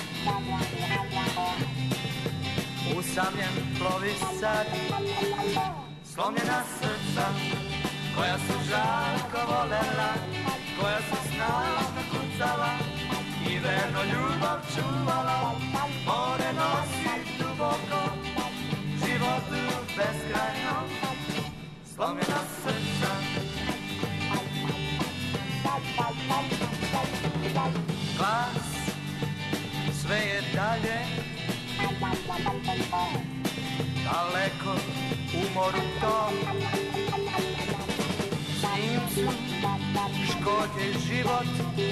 O: usamljen plovi sad, slomljena srca koja su žarko volela, koja su snažno kucala i verno ljubav čuvala. More nosi duboko slomljena srca. Glas, sve je dalje, daleko u moru tom. S njim su škotje život,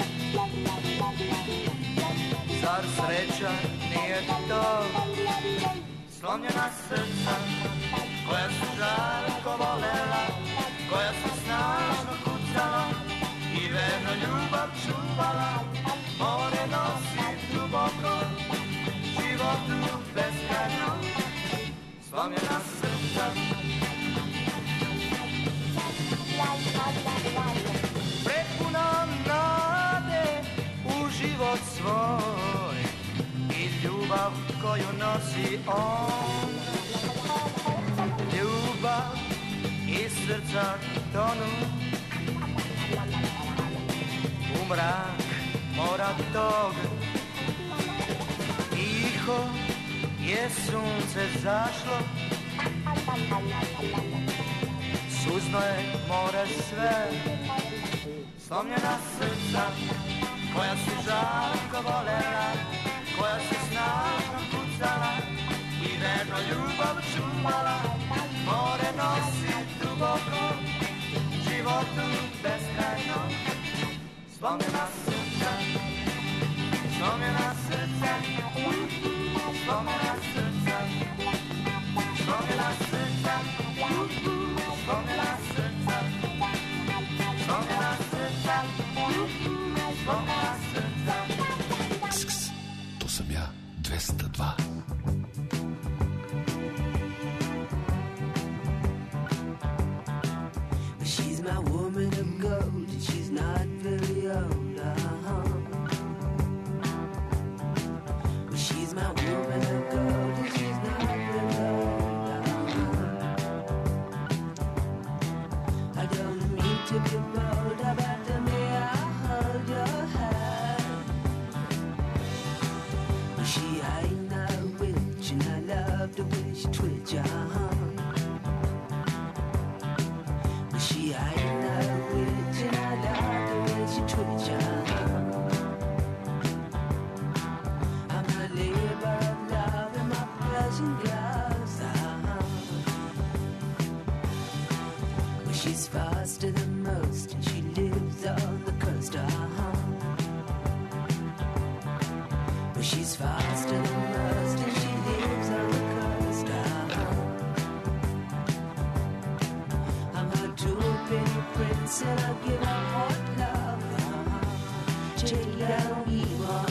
O: zar sreća nije to? Slomljena srca, koja su žarko volela, koja su snažno kucala i verno ljubav čuvala. More nosi duboko, životu beskrajno, slomljena srca. Prepuna nade u život svoj i ljubav koju nosi on. Ljubav iz srca tonu u mrak mora tog. Tiho je sunce zašlo, suzno je more sve. Slomljena srca koja su žarko volela, koja su snažno kucala i verno ljubav čuvala. More nosi duboko, životu beskrajno, slomljena srca, slomljena srca, slomljena srca, slomljena srca, slomljena srca, slomljena srca, slomljena srca.
L: Ks, to sam ja, dvesta dva.
P: She's my woman of gold, and she's not very old. Uh-huh. Well, she's my woman of gold, and she's not very old. Uh-huh. I don't mean to be bold, but to me I hold your hand. Well, she ain't no witch, and I love the way she twitch. Uh-huh. She ain't no witch, and I love the way she twitch. Uh-huh. I'm a labor of love in my Persian gloves. Uh-huh. Well, she's faster than most, and she lives on the coast. Uh-huh. Well, she's faster than most, and she lives on the coast. Uh-huh. Penny prince, and I'll give her hot love. Uh-huh. Take down evil.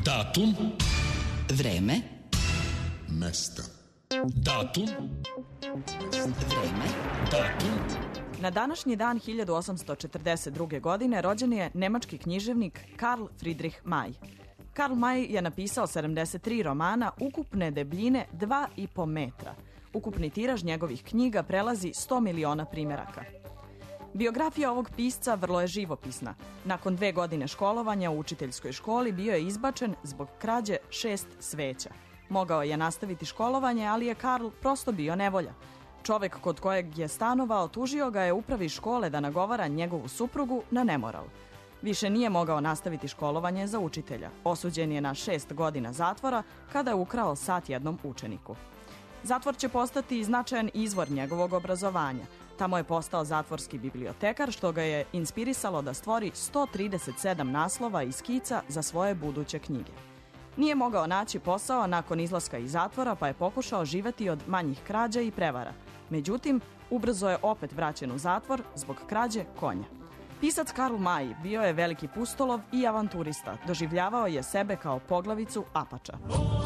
G: Datum.
K: Vreme.
L: Mesta.
G: Datum.
K: Vreme.
G: Datum.
Q: Na današnji dan hiljadu osamsto četrdeset druge. godine rođen je nemački književnik Karl Friedrich May. Karl May je napisao sedamdeset tri romana ukupne debljine dva i po metra. Ukupni tiraž njegovih knjiga prelazi sto miliona primeraka. Biografija ovog pisca vrlo je živopisna. Nakon dve godine školovanja u učiteljskoj školi bio je izbačen zbog krađe šest sveća. Mogao je nastaviti školovanje, ali je Karl prosto bio nevolja. Čovek kod kojeg je stanovao tužio ga je upravi škole da nagovara njegovu suprugu na nemoral. Više nije mogao nastaviti školovanje za učitelja. Osuđen je na šest godina zatvora kada je ukrao sat jednom učeniku. Zatvor će postati značajan izvor njegovog obrazovanja. Tamo je postao zatvorski bibliotekar, što ga je inspirisalo da stvori sto trideset sedam naslova i skica za svoje buduće knjige. Nije mogao naći posao nakon izlaska iz zatvora, pa je pokušao živeti od manjih krađa i prevara. Međutim, ubrzo je opet vraćen u zatvor zbog krađe konja. Pisac Karl May bio je veliki pustolov i avanturista. Doživljavao je sebe kao poglavicu Apača.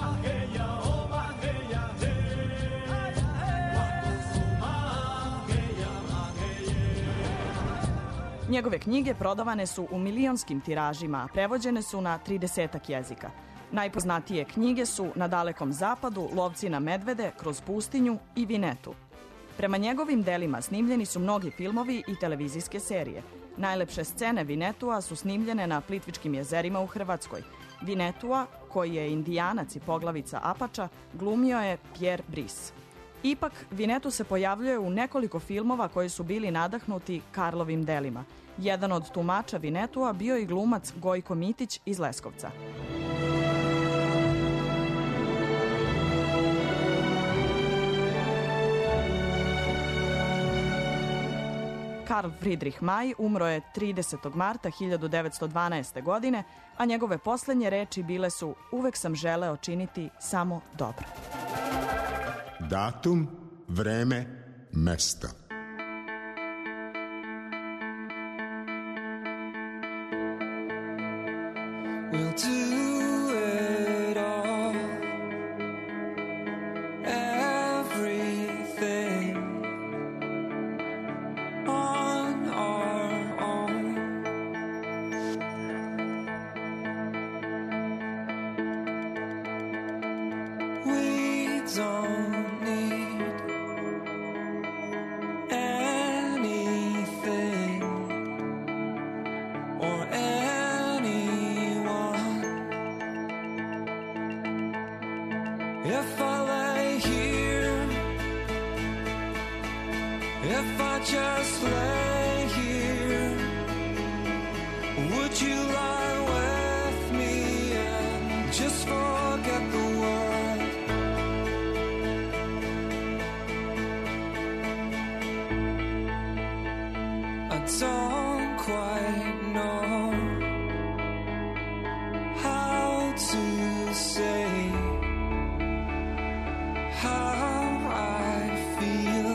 Q: Njegove knjige prodavane su u milionskim tiražima, a prevođene su na tridesetak jezika. Najpoznatije knjige su Na dalekom zapadu, Lovci na medvede, Kroz pustinju i Vinetu. Prema njegovim delima snimljeni su mnogi filmovi i televizijske serije. Najlepše scene Vinetua su snimljene na Plitvičkim jezerima u Hrvatskoj. Vinetua, koji je indijanac i poglavica Apača, glumio je Pierre Brice. Ipak, Vinetu se pojavljuje u nekoliko filmova koji su bili nadahnuti Karlovim delima. Jedan od tumača Vinetua bio i glumac Gojko Mitić iz Leskovca. Karl Friedrich May umro je tridesetog marta hiljadu devetsto dvanaeste. godine, a njegove poslednje reči bile su: uvek sam želeo činiti samo dobro.
L: Datum, vreme, mesta.
J: We'll do it all, everything on our own. We don't need anything or anyone. If I lay here, if I just lay here, would you lie with me and just forget the world? I don't quite know how to say how I feel.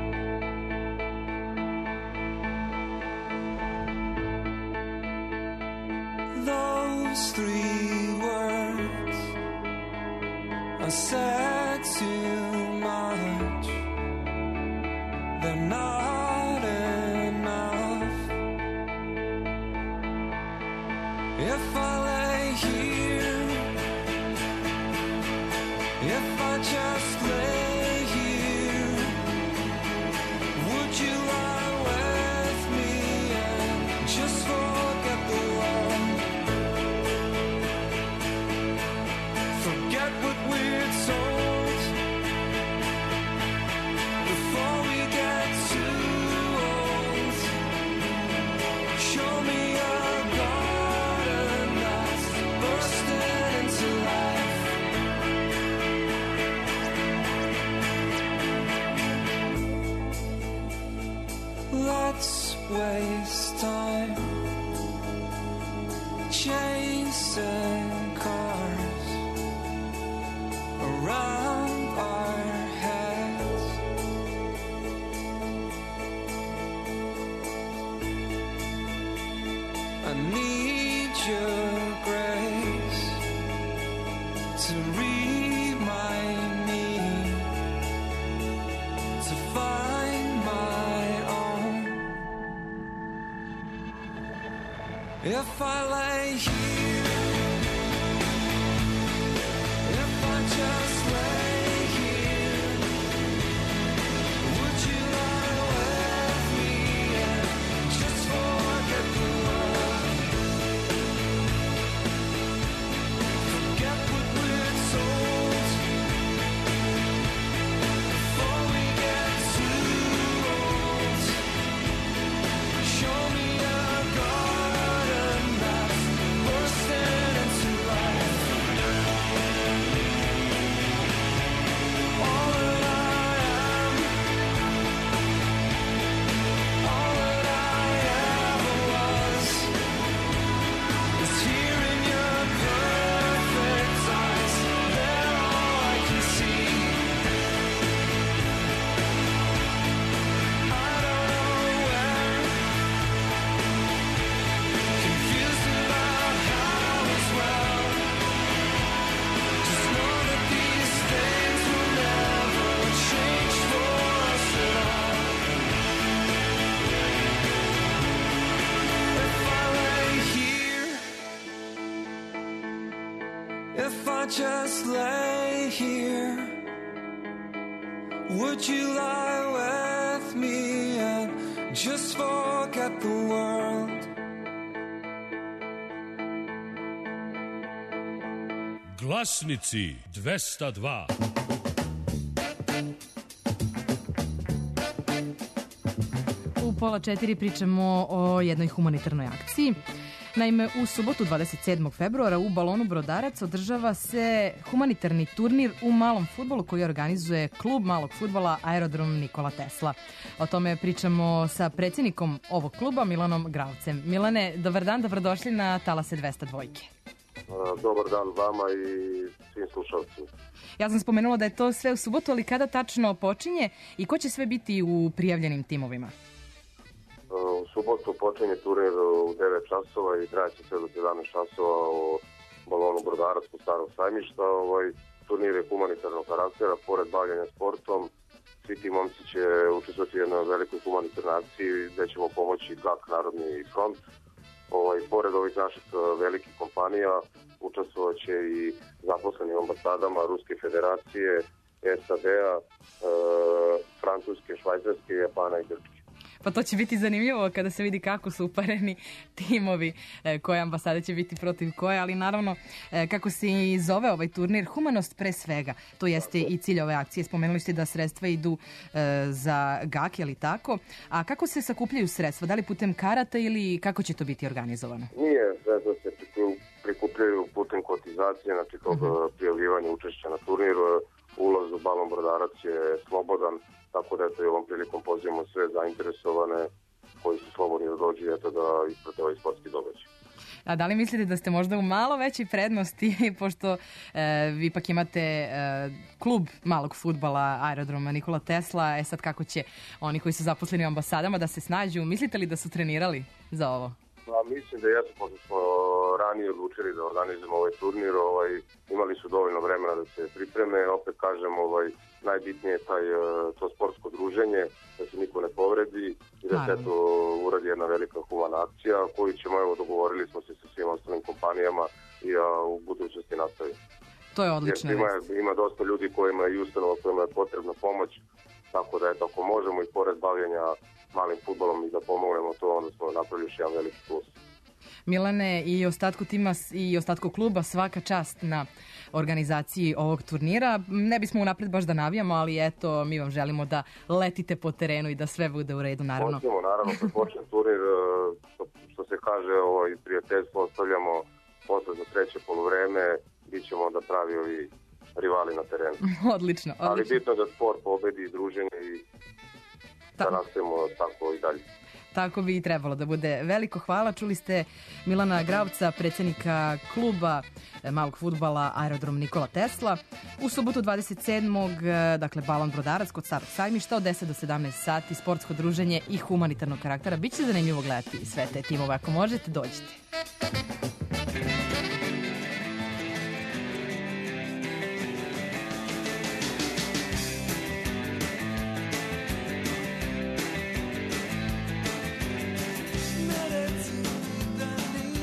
J: Those three words are said too much. They're not enough. If I lay here, if I just lay here, would you lie with me and just forget the world? Forget what we're told before we get too old. Show me a garden If I lay here, if I just lay here, would you lie with me and just forget the world? Forget what we're told before we get too old. Show me a garden that's bursting into life. All that I am, all that I ever was, is here in your perfect eyes. They're all I can see. I don't know where, confused about how as well. Just know that these things will never change for us at all. If I lay here, if I just lay here, would you lie with me and just forget the world?
G: Glasnici dvesta dva.
I: U pola četiri pričamo o jednoj humanitarnoj akciji. Naime, u subotu dvadeset sedmog februara u Balonu Brodarac održava se humanitarni turnir u malom fudbalu koji organizuje klub malog fudbala Aerodrom Nikola Tesla. O tome pričamo sa predsjednikom ovog kluba Milanom Gravcem. Milane, dobar dan, dobrodošli na Talase dvesta dva.
R: Dobar dan vama i svim slušalcima.
I: Ja sam spomenula da je to sve u subotu, ali kada tačno počinje i ko će sve biti u prijavljenim timovima?
R: U subotu počinje turnir u devet časova i trajaće sve do sedamnaest časova u Balonu Brodarac kod Starog sajmišta. Ovaj turnir je humanitarnog karaktera, pored bavljanja sportom. Svi ti momci će učestvovati u jednoj velikoj humanitarnoj akciji gde ćemo pomoći G A K, Narodni front. Ovaj, pored ovih naših velikih kompanija učestvovat će i zaposleni u ambasadama Ruske federacije, S A D-a, e, Francuske, Švajcarske, Japana i Grčke.
I: Pa to će biti zanimljivo kada se vidi kako su upareni timovi, e, koje ambasade će biti protiv koje, ali naravno e, kako se i zove ovaj turnir, humanost pre svega, to jeste i cilj ove akcije. Spomenuli ste da sredstva idu e, za G A K, je li tako? A kako se sakupljaju sredstva? Da li putem karata ili kako će to biti organizovano?
R: Nije, sredstva se prikupljaju putem kotizacije, znači tog uh-huh. prijavljivanja učešća na turniru. Ulaz u Balon Brodarac je slobodan, tako da eto i ovom prilikom pozivamo sve zainteresovane koji su slobodni da dođu i eto da isprate ovaj sportski događaj.
I: A da li mislite da ste možda u malo većoj prednosti, pošto e, vi ipak imate e, klub malog fudbala Aerodroma Nikola Tesla, e sad kako će oni koji su zaposleni u ambasadama da se snađu, mislite li da su trenirali za ovo?
R: Pa, mislim da jesu, pošto smo ranije odlučili da organizujemo ovaj turnir, ovaj, imali su dovoljno vremena da se pripreme, opet kažem, ovaj, najbitnije je taj, to sportsko druženje, da se niko ne povredi i da se to uradi jedna velika humana akcija koju ćemo, evo, dogovorili smo se sa svim ostalim kompanijama i a, u budućnosti nastaviti.
I: To je odlično.
R: Ima, ima dosta ljudi kojima je ustanova, kojima je potrebna pomoć, tako da eto, ako možemo i pored bavljenja malim fudbalom i da pomognemo to, onda smo napravili još jedan veliki plus.
I: Milane, i ostatku tima i ostatku kluba svaka čast na organizaciji ovog turnira. Ne bismo unapred baš da navijamo, ali eto, mi vam želimo da letite po terenu i da sve bude u redu, naravno.
R: Hoćemo, naravno, kad počne turnir, što, što se kaže, ovo i prijateljstvo ostavljamo posle za treće poluvreme, bit ćemo onda pravi ovi rivali na terenu.
I: Odlično, odlično.
R: Ali bitno da sport pobedi i druženje i Ta. da nastavimo tako i dalje.
I: Tako bi i trebalo da bude. Veliko hvala. Čuli ste Milana Gravca, predsjednika kluba malog fudbala Aerodrom Nikola Tesla. U subotu dvadeset sedmog dakle Balon Brodarac kod Starog sajmišta od deset do sedamnaest sati, sportsko druženje i humanitarnog karaktera. Biće zanimljivo gledati sve te timove. Ako možete, dođite.
J: Ne reci da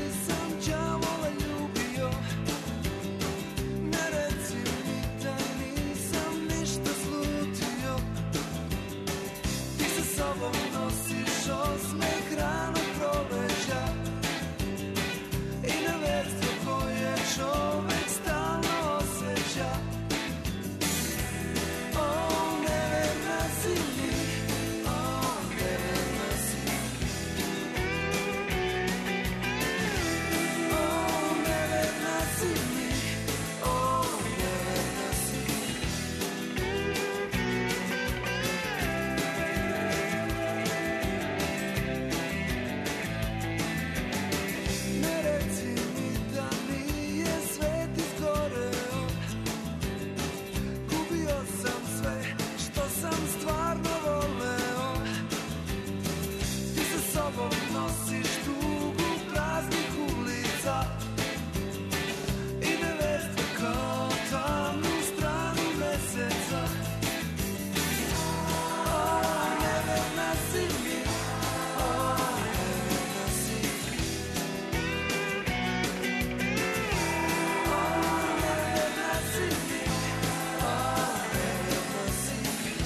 J: nosiš tugu praznih ulica i nevestva kao tamnu stranu meseca. O, neverna si mi, o, neverna si. O, neverna si mi, o, neverna si.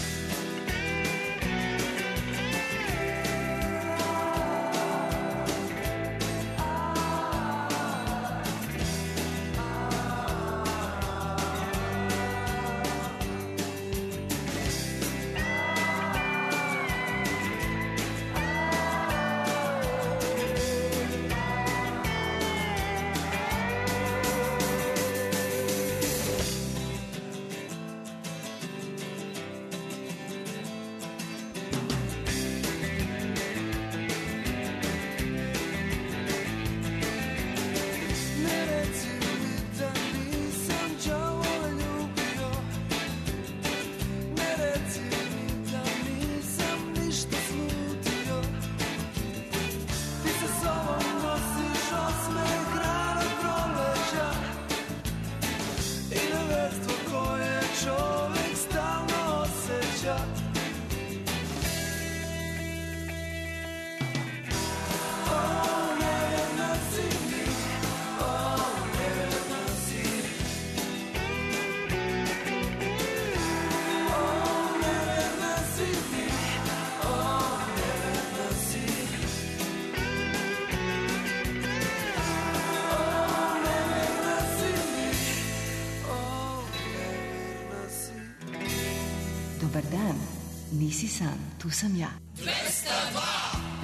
J: Ne reci mi da nisam đavola ljubio, ne reci mi da nisam ništa slutio. Ti sa sobom nosiš osmeh ranog proleća i neverstvo koje čovek stalno osjeća. O, neverna si mi, o, neverna si. O, neverna si mi, o, neverna si. O, neverna si mi, o, neverna si.
K: Dobar dan, nisi sam, tu sam ja.
H: dvesta dva.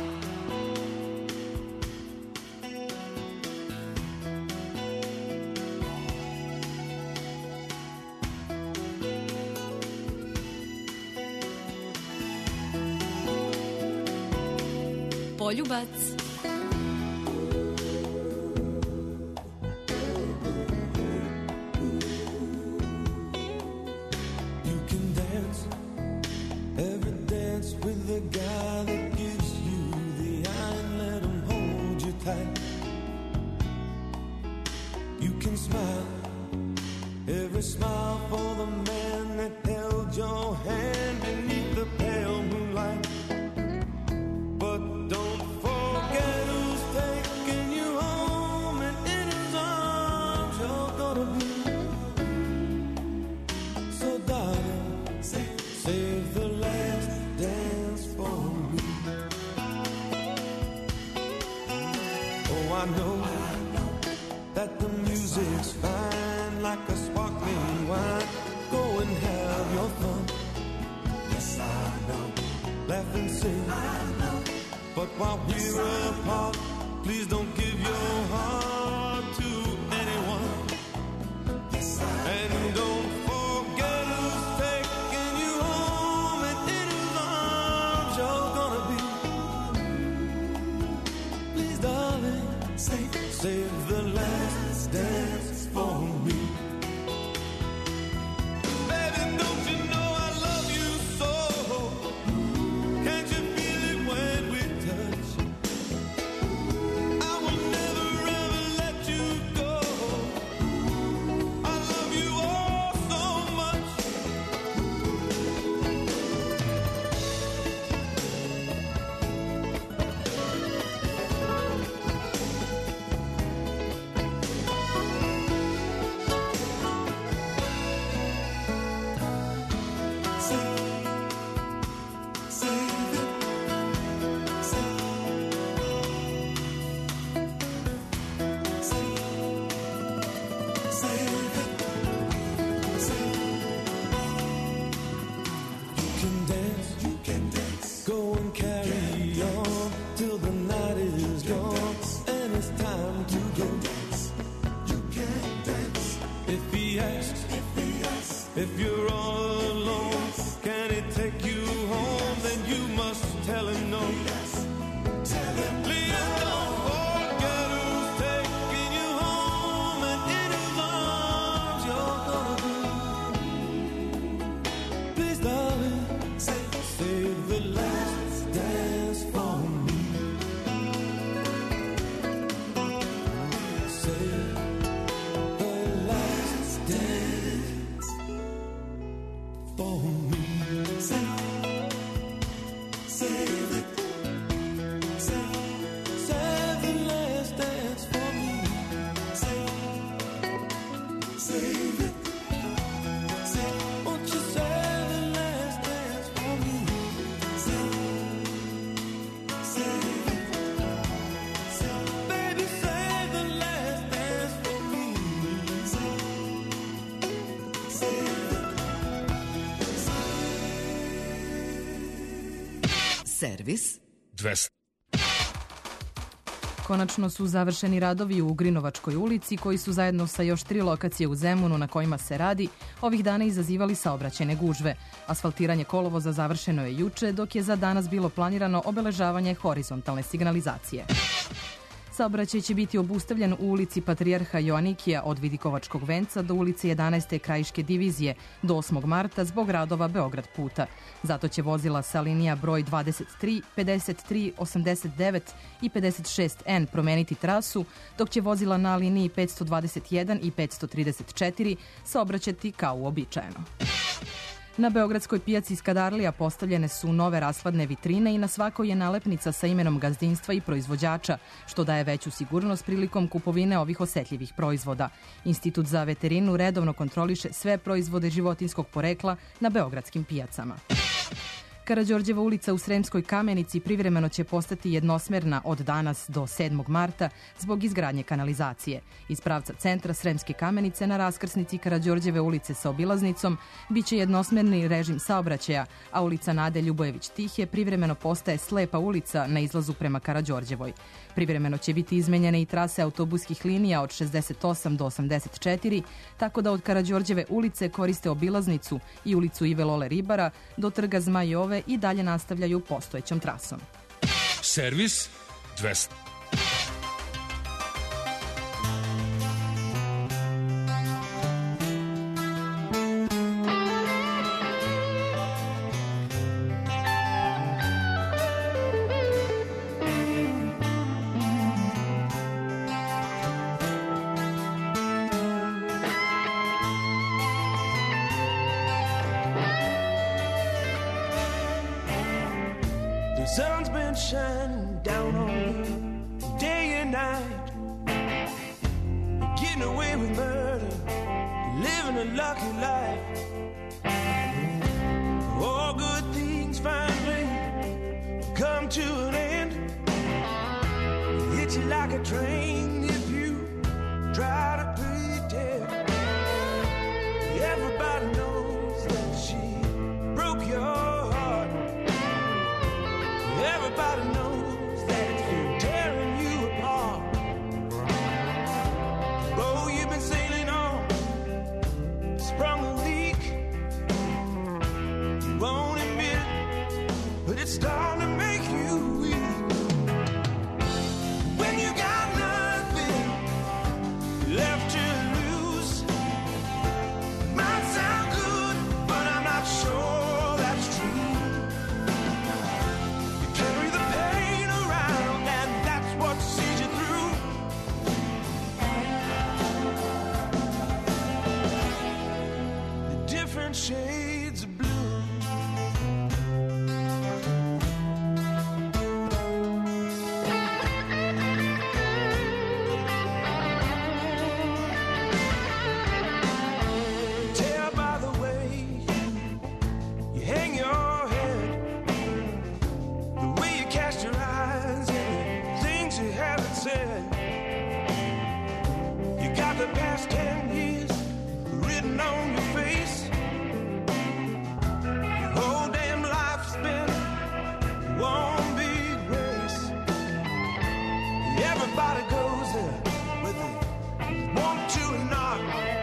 I: Poljubac.
J: You can dance, every dance with the guy that gives you the eye and let him hold you tight. You can smile, every smile for the man that held your hand beneath the pale moonlight. But don't forget who's taking you home and in his arms you're gonna be. So darling, save the last dance for me. Oh, I know that the music's fine like a sparkling wine. Go and have your fun. Yes, I know. Laugh and sing. I know. But while we're apart, please don't give your heart to anyone. Yes, I know. And don't forget who's taking you home and in whose arms you're gonna be. Please, darling, save, save the last dance for me. Baby, don't you know I love you so? Can't you feel it when we touch? I
K: Servis
G: dvesta.
I: Konačno su završeni radovi u Ugrinovačkoj ulici koji su zajedno sa još tri lokacije u Zemunu na kojima se radi ovih dana izazivali saobraćajne gužve. Asfaltiranje kolovoza završeno je juče, dok je za danas bilo planirano obeležavanje horizontalne signalizacije. Saobraćaj će biti obustavljen u ulici Patrijarha Joanikija od Vidikovačkog venca do ulice jedanaeste krajiške divizije do osmog marta zbog radova Beograd puta. Zato će vozila sa linija broj dvadeset tri, pedeset tri, osamdeset devet i pedeset šest N promeniti trasu, dok će vozila na liniji petsto dvadeset jedan i petsto trideset četiri saobraćati kao uobičajeno. Na beogradskoj pijaci Skadarlija postavljene su nove rashladne vitrine i na svakoj je nalepnica sa imenom gazdinstva i proizvođača, što daje veću sigurnost prilikom kupovine ovih osetljivih proizvoda. Institut za veterinu redovno kontroliše sve proizvode životinskog porekla na beogradskim pijacama. Karađorđeva ulica u Sremskoj Kamenici privremeno će postati jednosmerna od danas do sedmog marta zbog izgradnje kanalizacije. Iz pravca centra Sremske Kamenice na raskrsnici Karađorđeve ulice sa obilaznicom biće jednosmerni režim saobraćaja, a ulica Nade Ljubojević Tihje privremeno postaje slepa ulica na izlazu prema Karađorđevoj. Privremeno će biti izmenjene i trase autobuskih linija od šezdeset osam do osamdeset četiri, tako da od Karađorđeve ulice koriste obilaznicu i ulicu Ive Lole Ribara do trga Zmajove i dalje nastavljaju postojećom trasom.
G: Servis dvesta.
J: Sun's been shining down on me day and night. Getting away with murder, living a lucky life. All good things finally come to an end. Hit you like a train if you try to pretend. Everybody knows that she broke your heart. Everybody knows that it's been tearing you apart. Oh, you've been sailing on, sprung a leak. You won't admit it, but it's starting to make you weak. When you got nothing left to lose, might sound good, but I'm not sure that's true. Shades of blue. Tell by the way you hang your head, the way you cast your eyes, and the things you haven't said. You got the past ten years written on your face. One big race. Everybody goes there with a want to and not.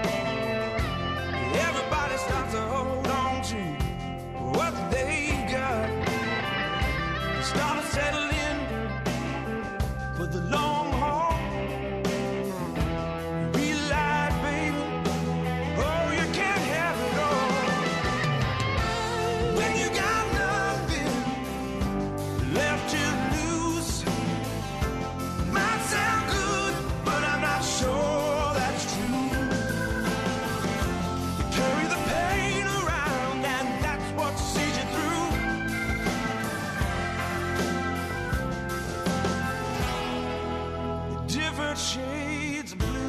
J: Everybody starts to hold on to what they got. Start to settle in for the long haul. Realize, baby, oh, you can't have it all. When you got left to lose, might sound good, but I'm not sure that's true. You carry the pain around, and that's what sees you through. The different shades of blue.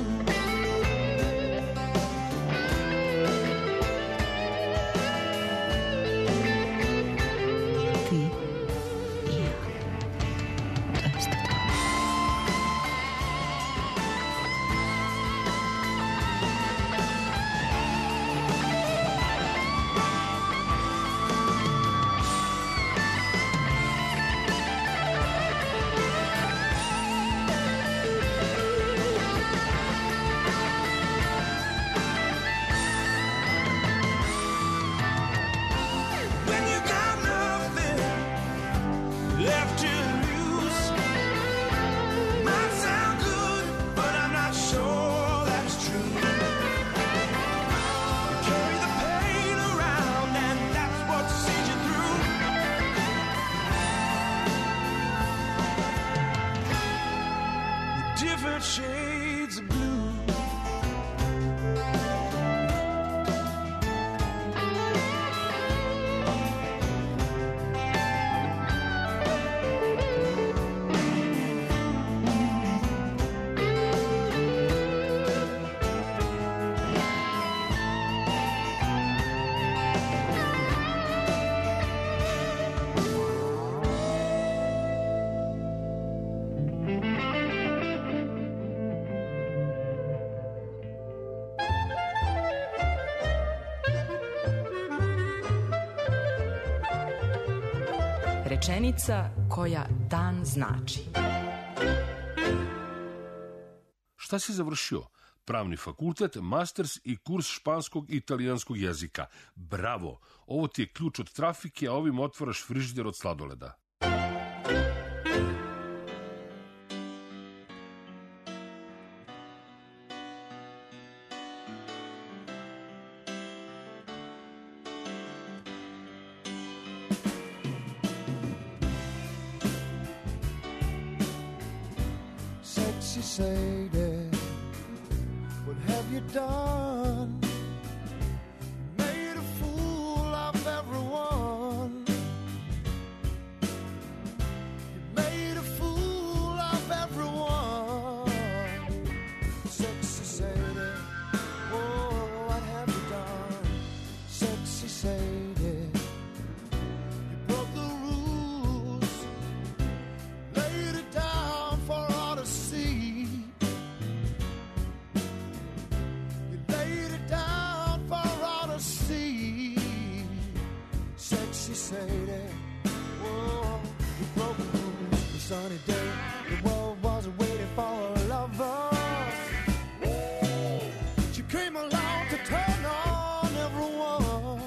J: hundred shades of blue.
I: Rečenica koja dan znači.
G: Šta si završio? Pravni fakultet, masters i kurs španskog i italijanskog jezika. Bravo! Ovo ti je ključ od trafike, a ovim otvaraš frižider od sladoleda.
J: Sexy Sadie, what have you done? Made a fool of everyone. You made a fool of everyone. Sexy Sadie, oh, what have you done? Sexy Sadie, you broke the rules, laid it down for all to see. You laid it down for all to see. Sexy Sadie, whoa, you broke the rules. The sunny day, the world wasn't waiting for a lover. She came along to turn on everyone.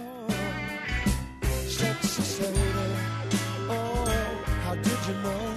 J: Sexy Sadie, oh, how did you know?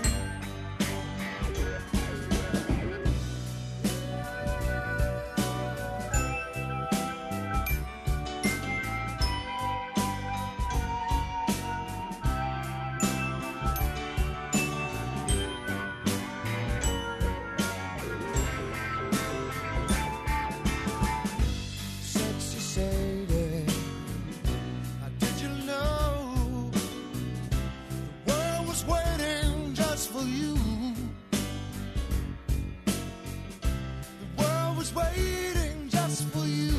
J: Sexy Sadie, how did you know the world was waiting just for you? The world was waiting just for you.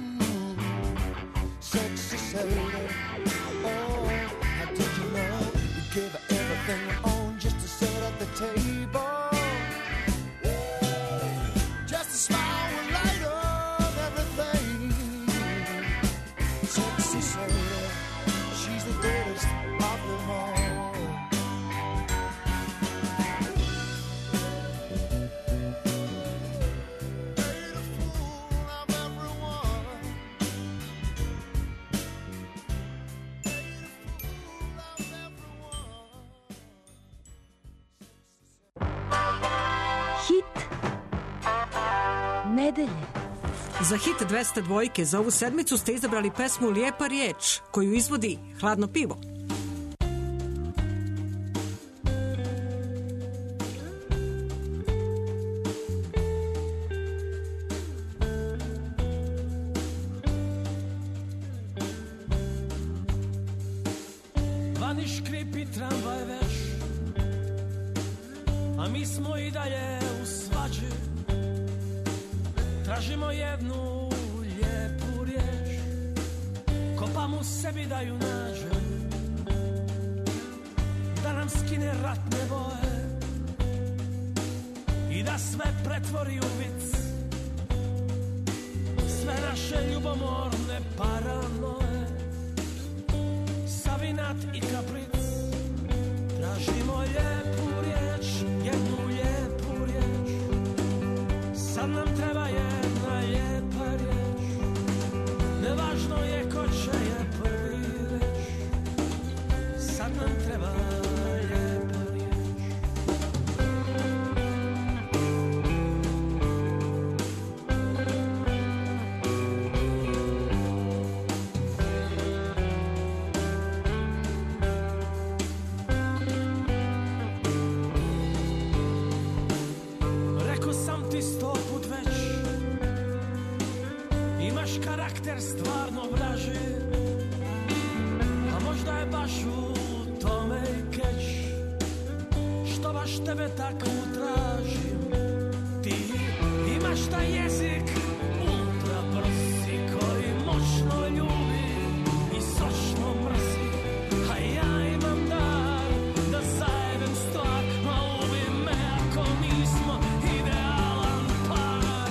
J: Sexy Sadie, oh, how did you know? You gave her everything you own just to sit at the table. Just a smile would light up everything. Sexy Sadie, she's the greatest of them all. Made a fool of everyone.
S: Hit nedelje.
T: Za hit dvesta dvojke za ovu sedmicu ste izabrali pesmu Lijepa riječ, koju izvodi Hladno pivo.
U: Vani škripi tramvaj veš, a mi smo i dalje u svađi. Tražimo jednu lijepu riječ, kopamo sebi da ju nađem, da nam skine ratne boje i da sve pretvori u vic. Sve naše ljubomorne paranoje, savinat i kapric. Tražimo lijepu riječ, jednu lijepu riječ. Sad nam treba jedna lijepa riječ. Nevažno je ko će je prvi reć. Sad nam treba lijepa riječ. Rekao sam bager stvarno vraži, a možda je baš u tome i keč, što baš tebe takvu tražim. Ti imaš taj jezik ultra brzi koji moćno ljubi i sočno mrzi, a ja imam dar da zajebem stvar, ma ubi me ako nismo idealan par.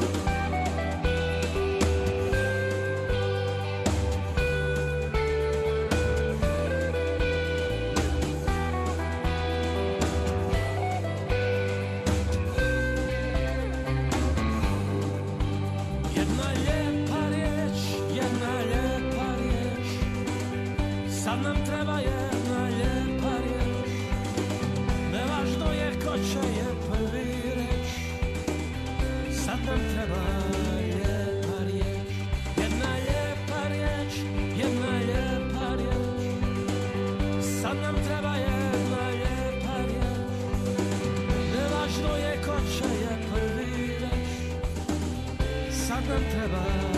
U: Jedna lijepa riječ, jedna lijepa riječ, sad nam treba jedna lijepa riječ, nevažno je ko će je prvi reč, sad nam treba lijepa riječ, jedna lijepa riječ, jedna lijepa riječ, sad nam treba jedna lijepa riječ, nevažno je ko će je prvi reč, sad nam treba lijepa riječ.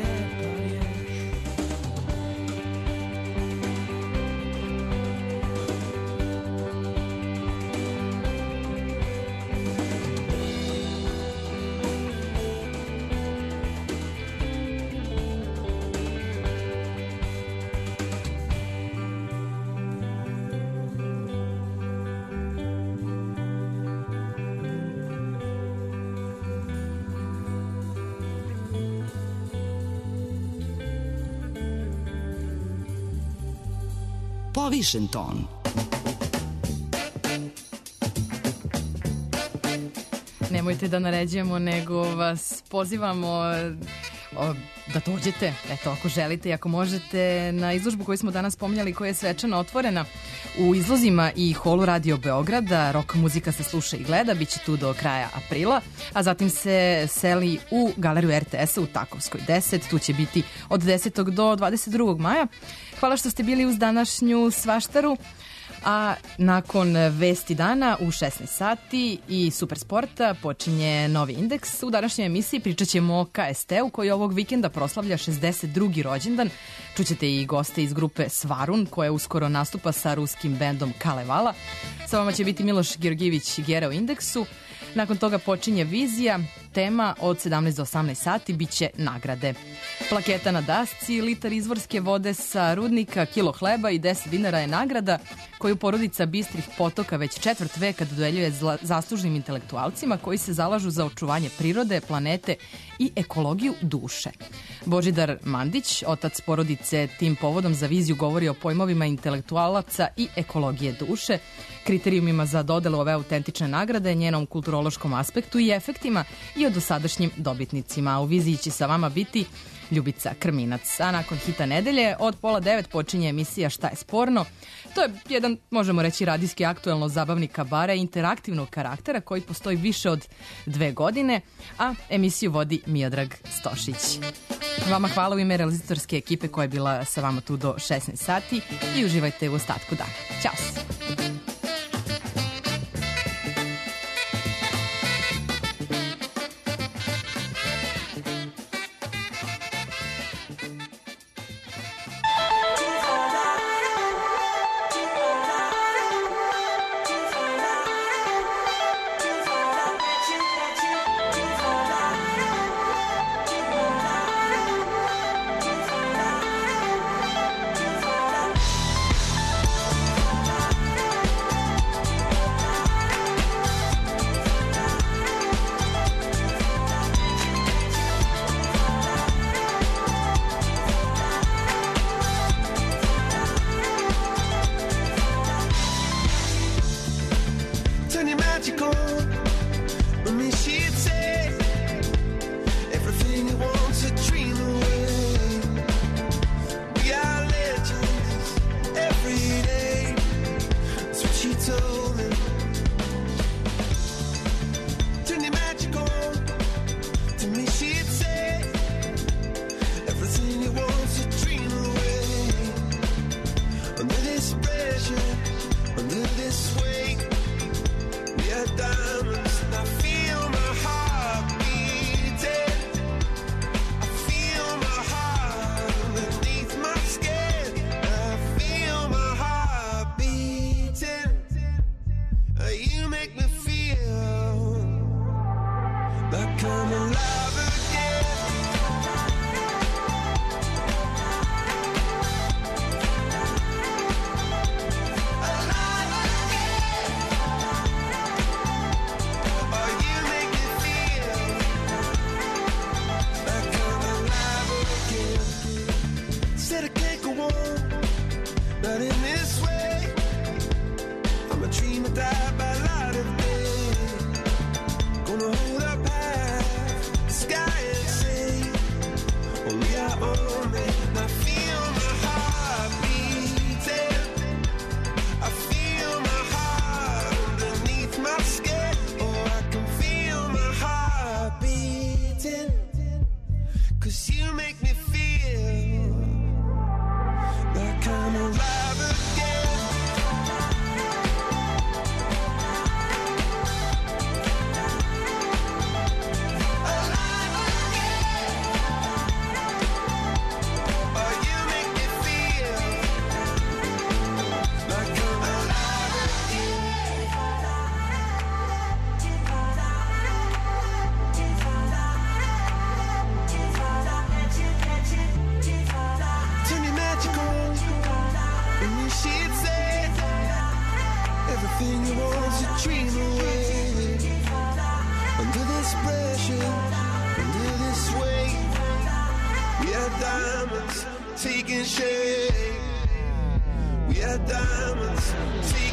S: Povišen ton.
I: Nemojte da naređujemo, nego vas pozivamo o, da dođete, eto, ako želite i ako možete, na izložbu koju smo danas spominjali, koja je svečano otvorena u izlozima i holu Radio Beograda. Rock muzika se sluša i gleda, bit će tu do kraja aprila, a zatim se seli u galeriju er te esa u Takovskoj deset. Tu će biti od desetog do dvadeset drugog maja. Hvala što ste bili uz današnju svaštaru. A nakon vesti dana u šesnaest sati i Super sporta počinje novi indeks. U današnjoj emisiji pričat ćemo o ka es te u koji ovog vikenda proslavlja šezdeset drugi rođendan. Čućete i goste iz grupe Svarun koja uskoro nastupa sa ruskim bendom Kalevala. Sa vama će biti Miloš Georgijević Gera u indeksu. Nakon toga počinje Vizija. Tema od sedamnaest do osamnaest sati biće nagrade. Plaketa na dasci, litar izvorske vode sa rudnika, kilo hleba i deset dinara je nagrada koju porodica Bistrih potoka već četvrt veka dodeljuje zaslužnim intelektualcima koji se zalažu za očuvanje prirode, planete i ekologiju duše. Božidar Mandić, otac porodice, tim povodom za Viziju govori o pojmovima intelektualaca i ekologije duše, kriterijumima za dodelu ove autentične nagrade, njenom kulturološkom aspektu i efektima i o dosadašnjim dobitnicima. U Viziji će sa vama biti Ljubica Krminac. A nakon hita nedelje od pola devet počinje emisija Šta je sporno. To je jedan, možemo reći, radijski aktuelno zabavni kabare interaktivnog karaktera koji postoji više od dve godine, a emisiju vodi Miodrag Stošić. Vama hvala u ime realizatorske ekipe koja je bila sa vama tu do šesnaest sati i uživajte u ostatku dana. Ćao!
J: Thank you. like I'm alive again. Alive again. Oh, you make me feel like I'm alive again. Said I can't go on, not in this way. I'm a dream that died by light of day. Gonna hold up high, the sky and say, only I own it. I feel my heart beating. I feel my heart underneath my skin. Oh, I can feel my heart beating. Cause you make me feel like I'm alive again. Alive again. Oh, you make me feel like I'm alive again. Turn your magic on, and you she'd say everything you want's a dream away. Under this pressure, under this weight, we are diamonds taking shape. We are diamonds taking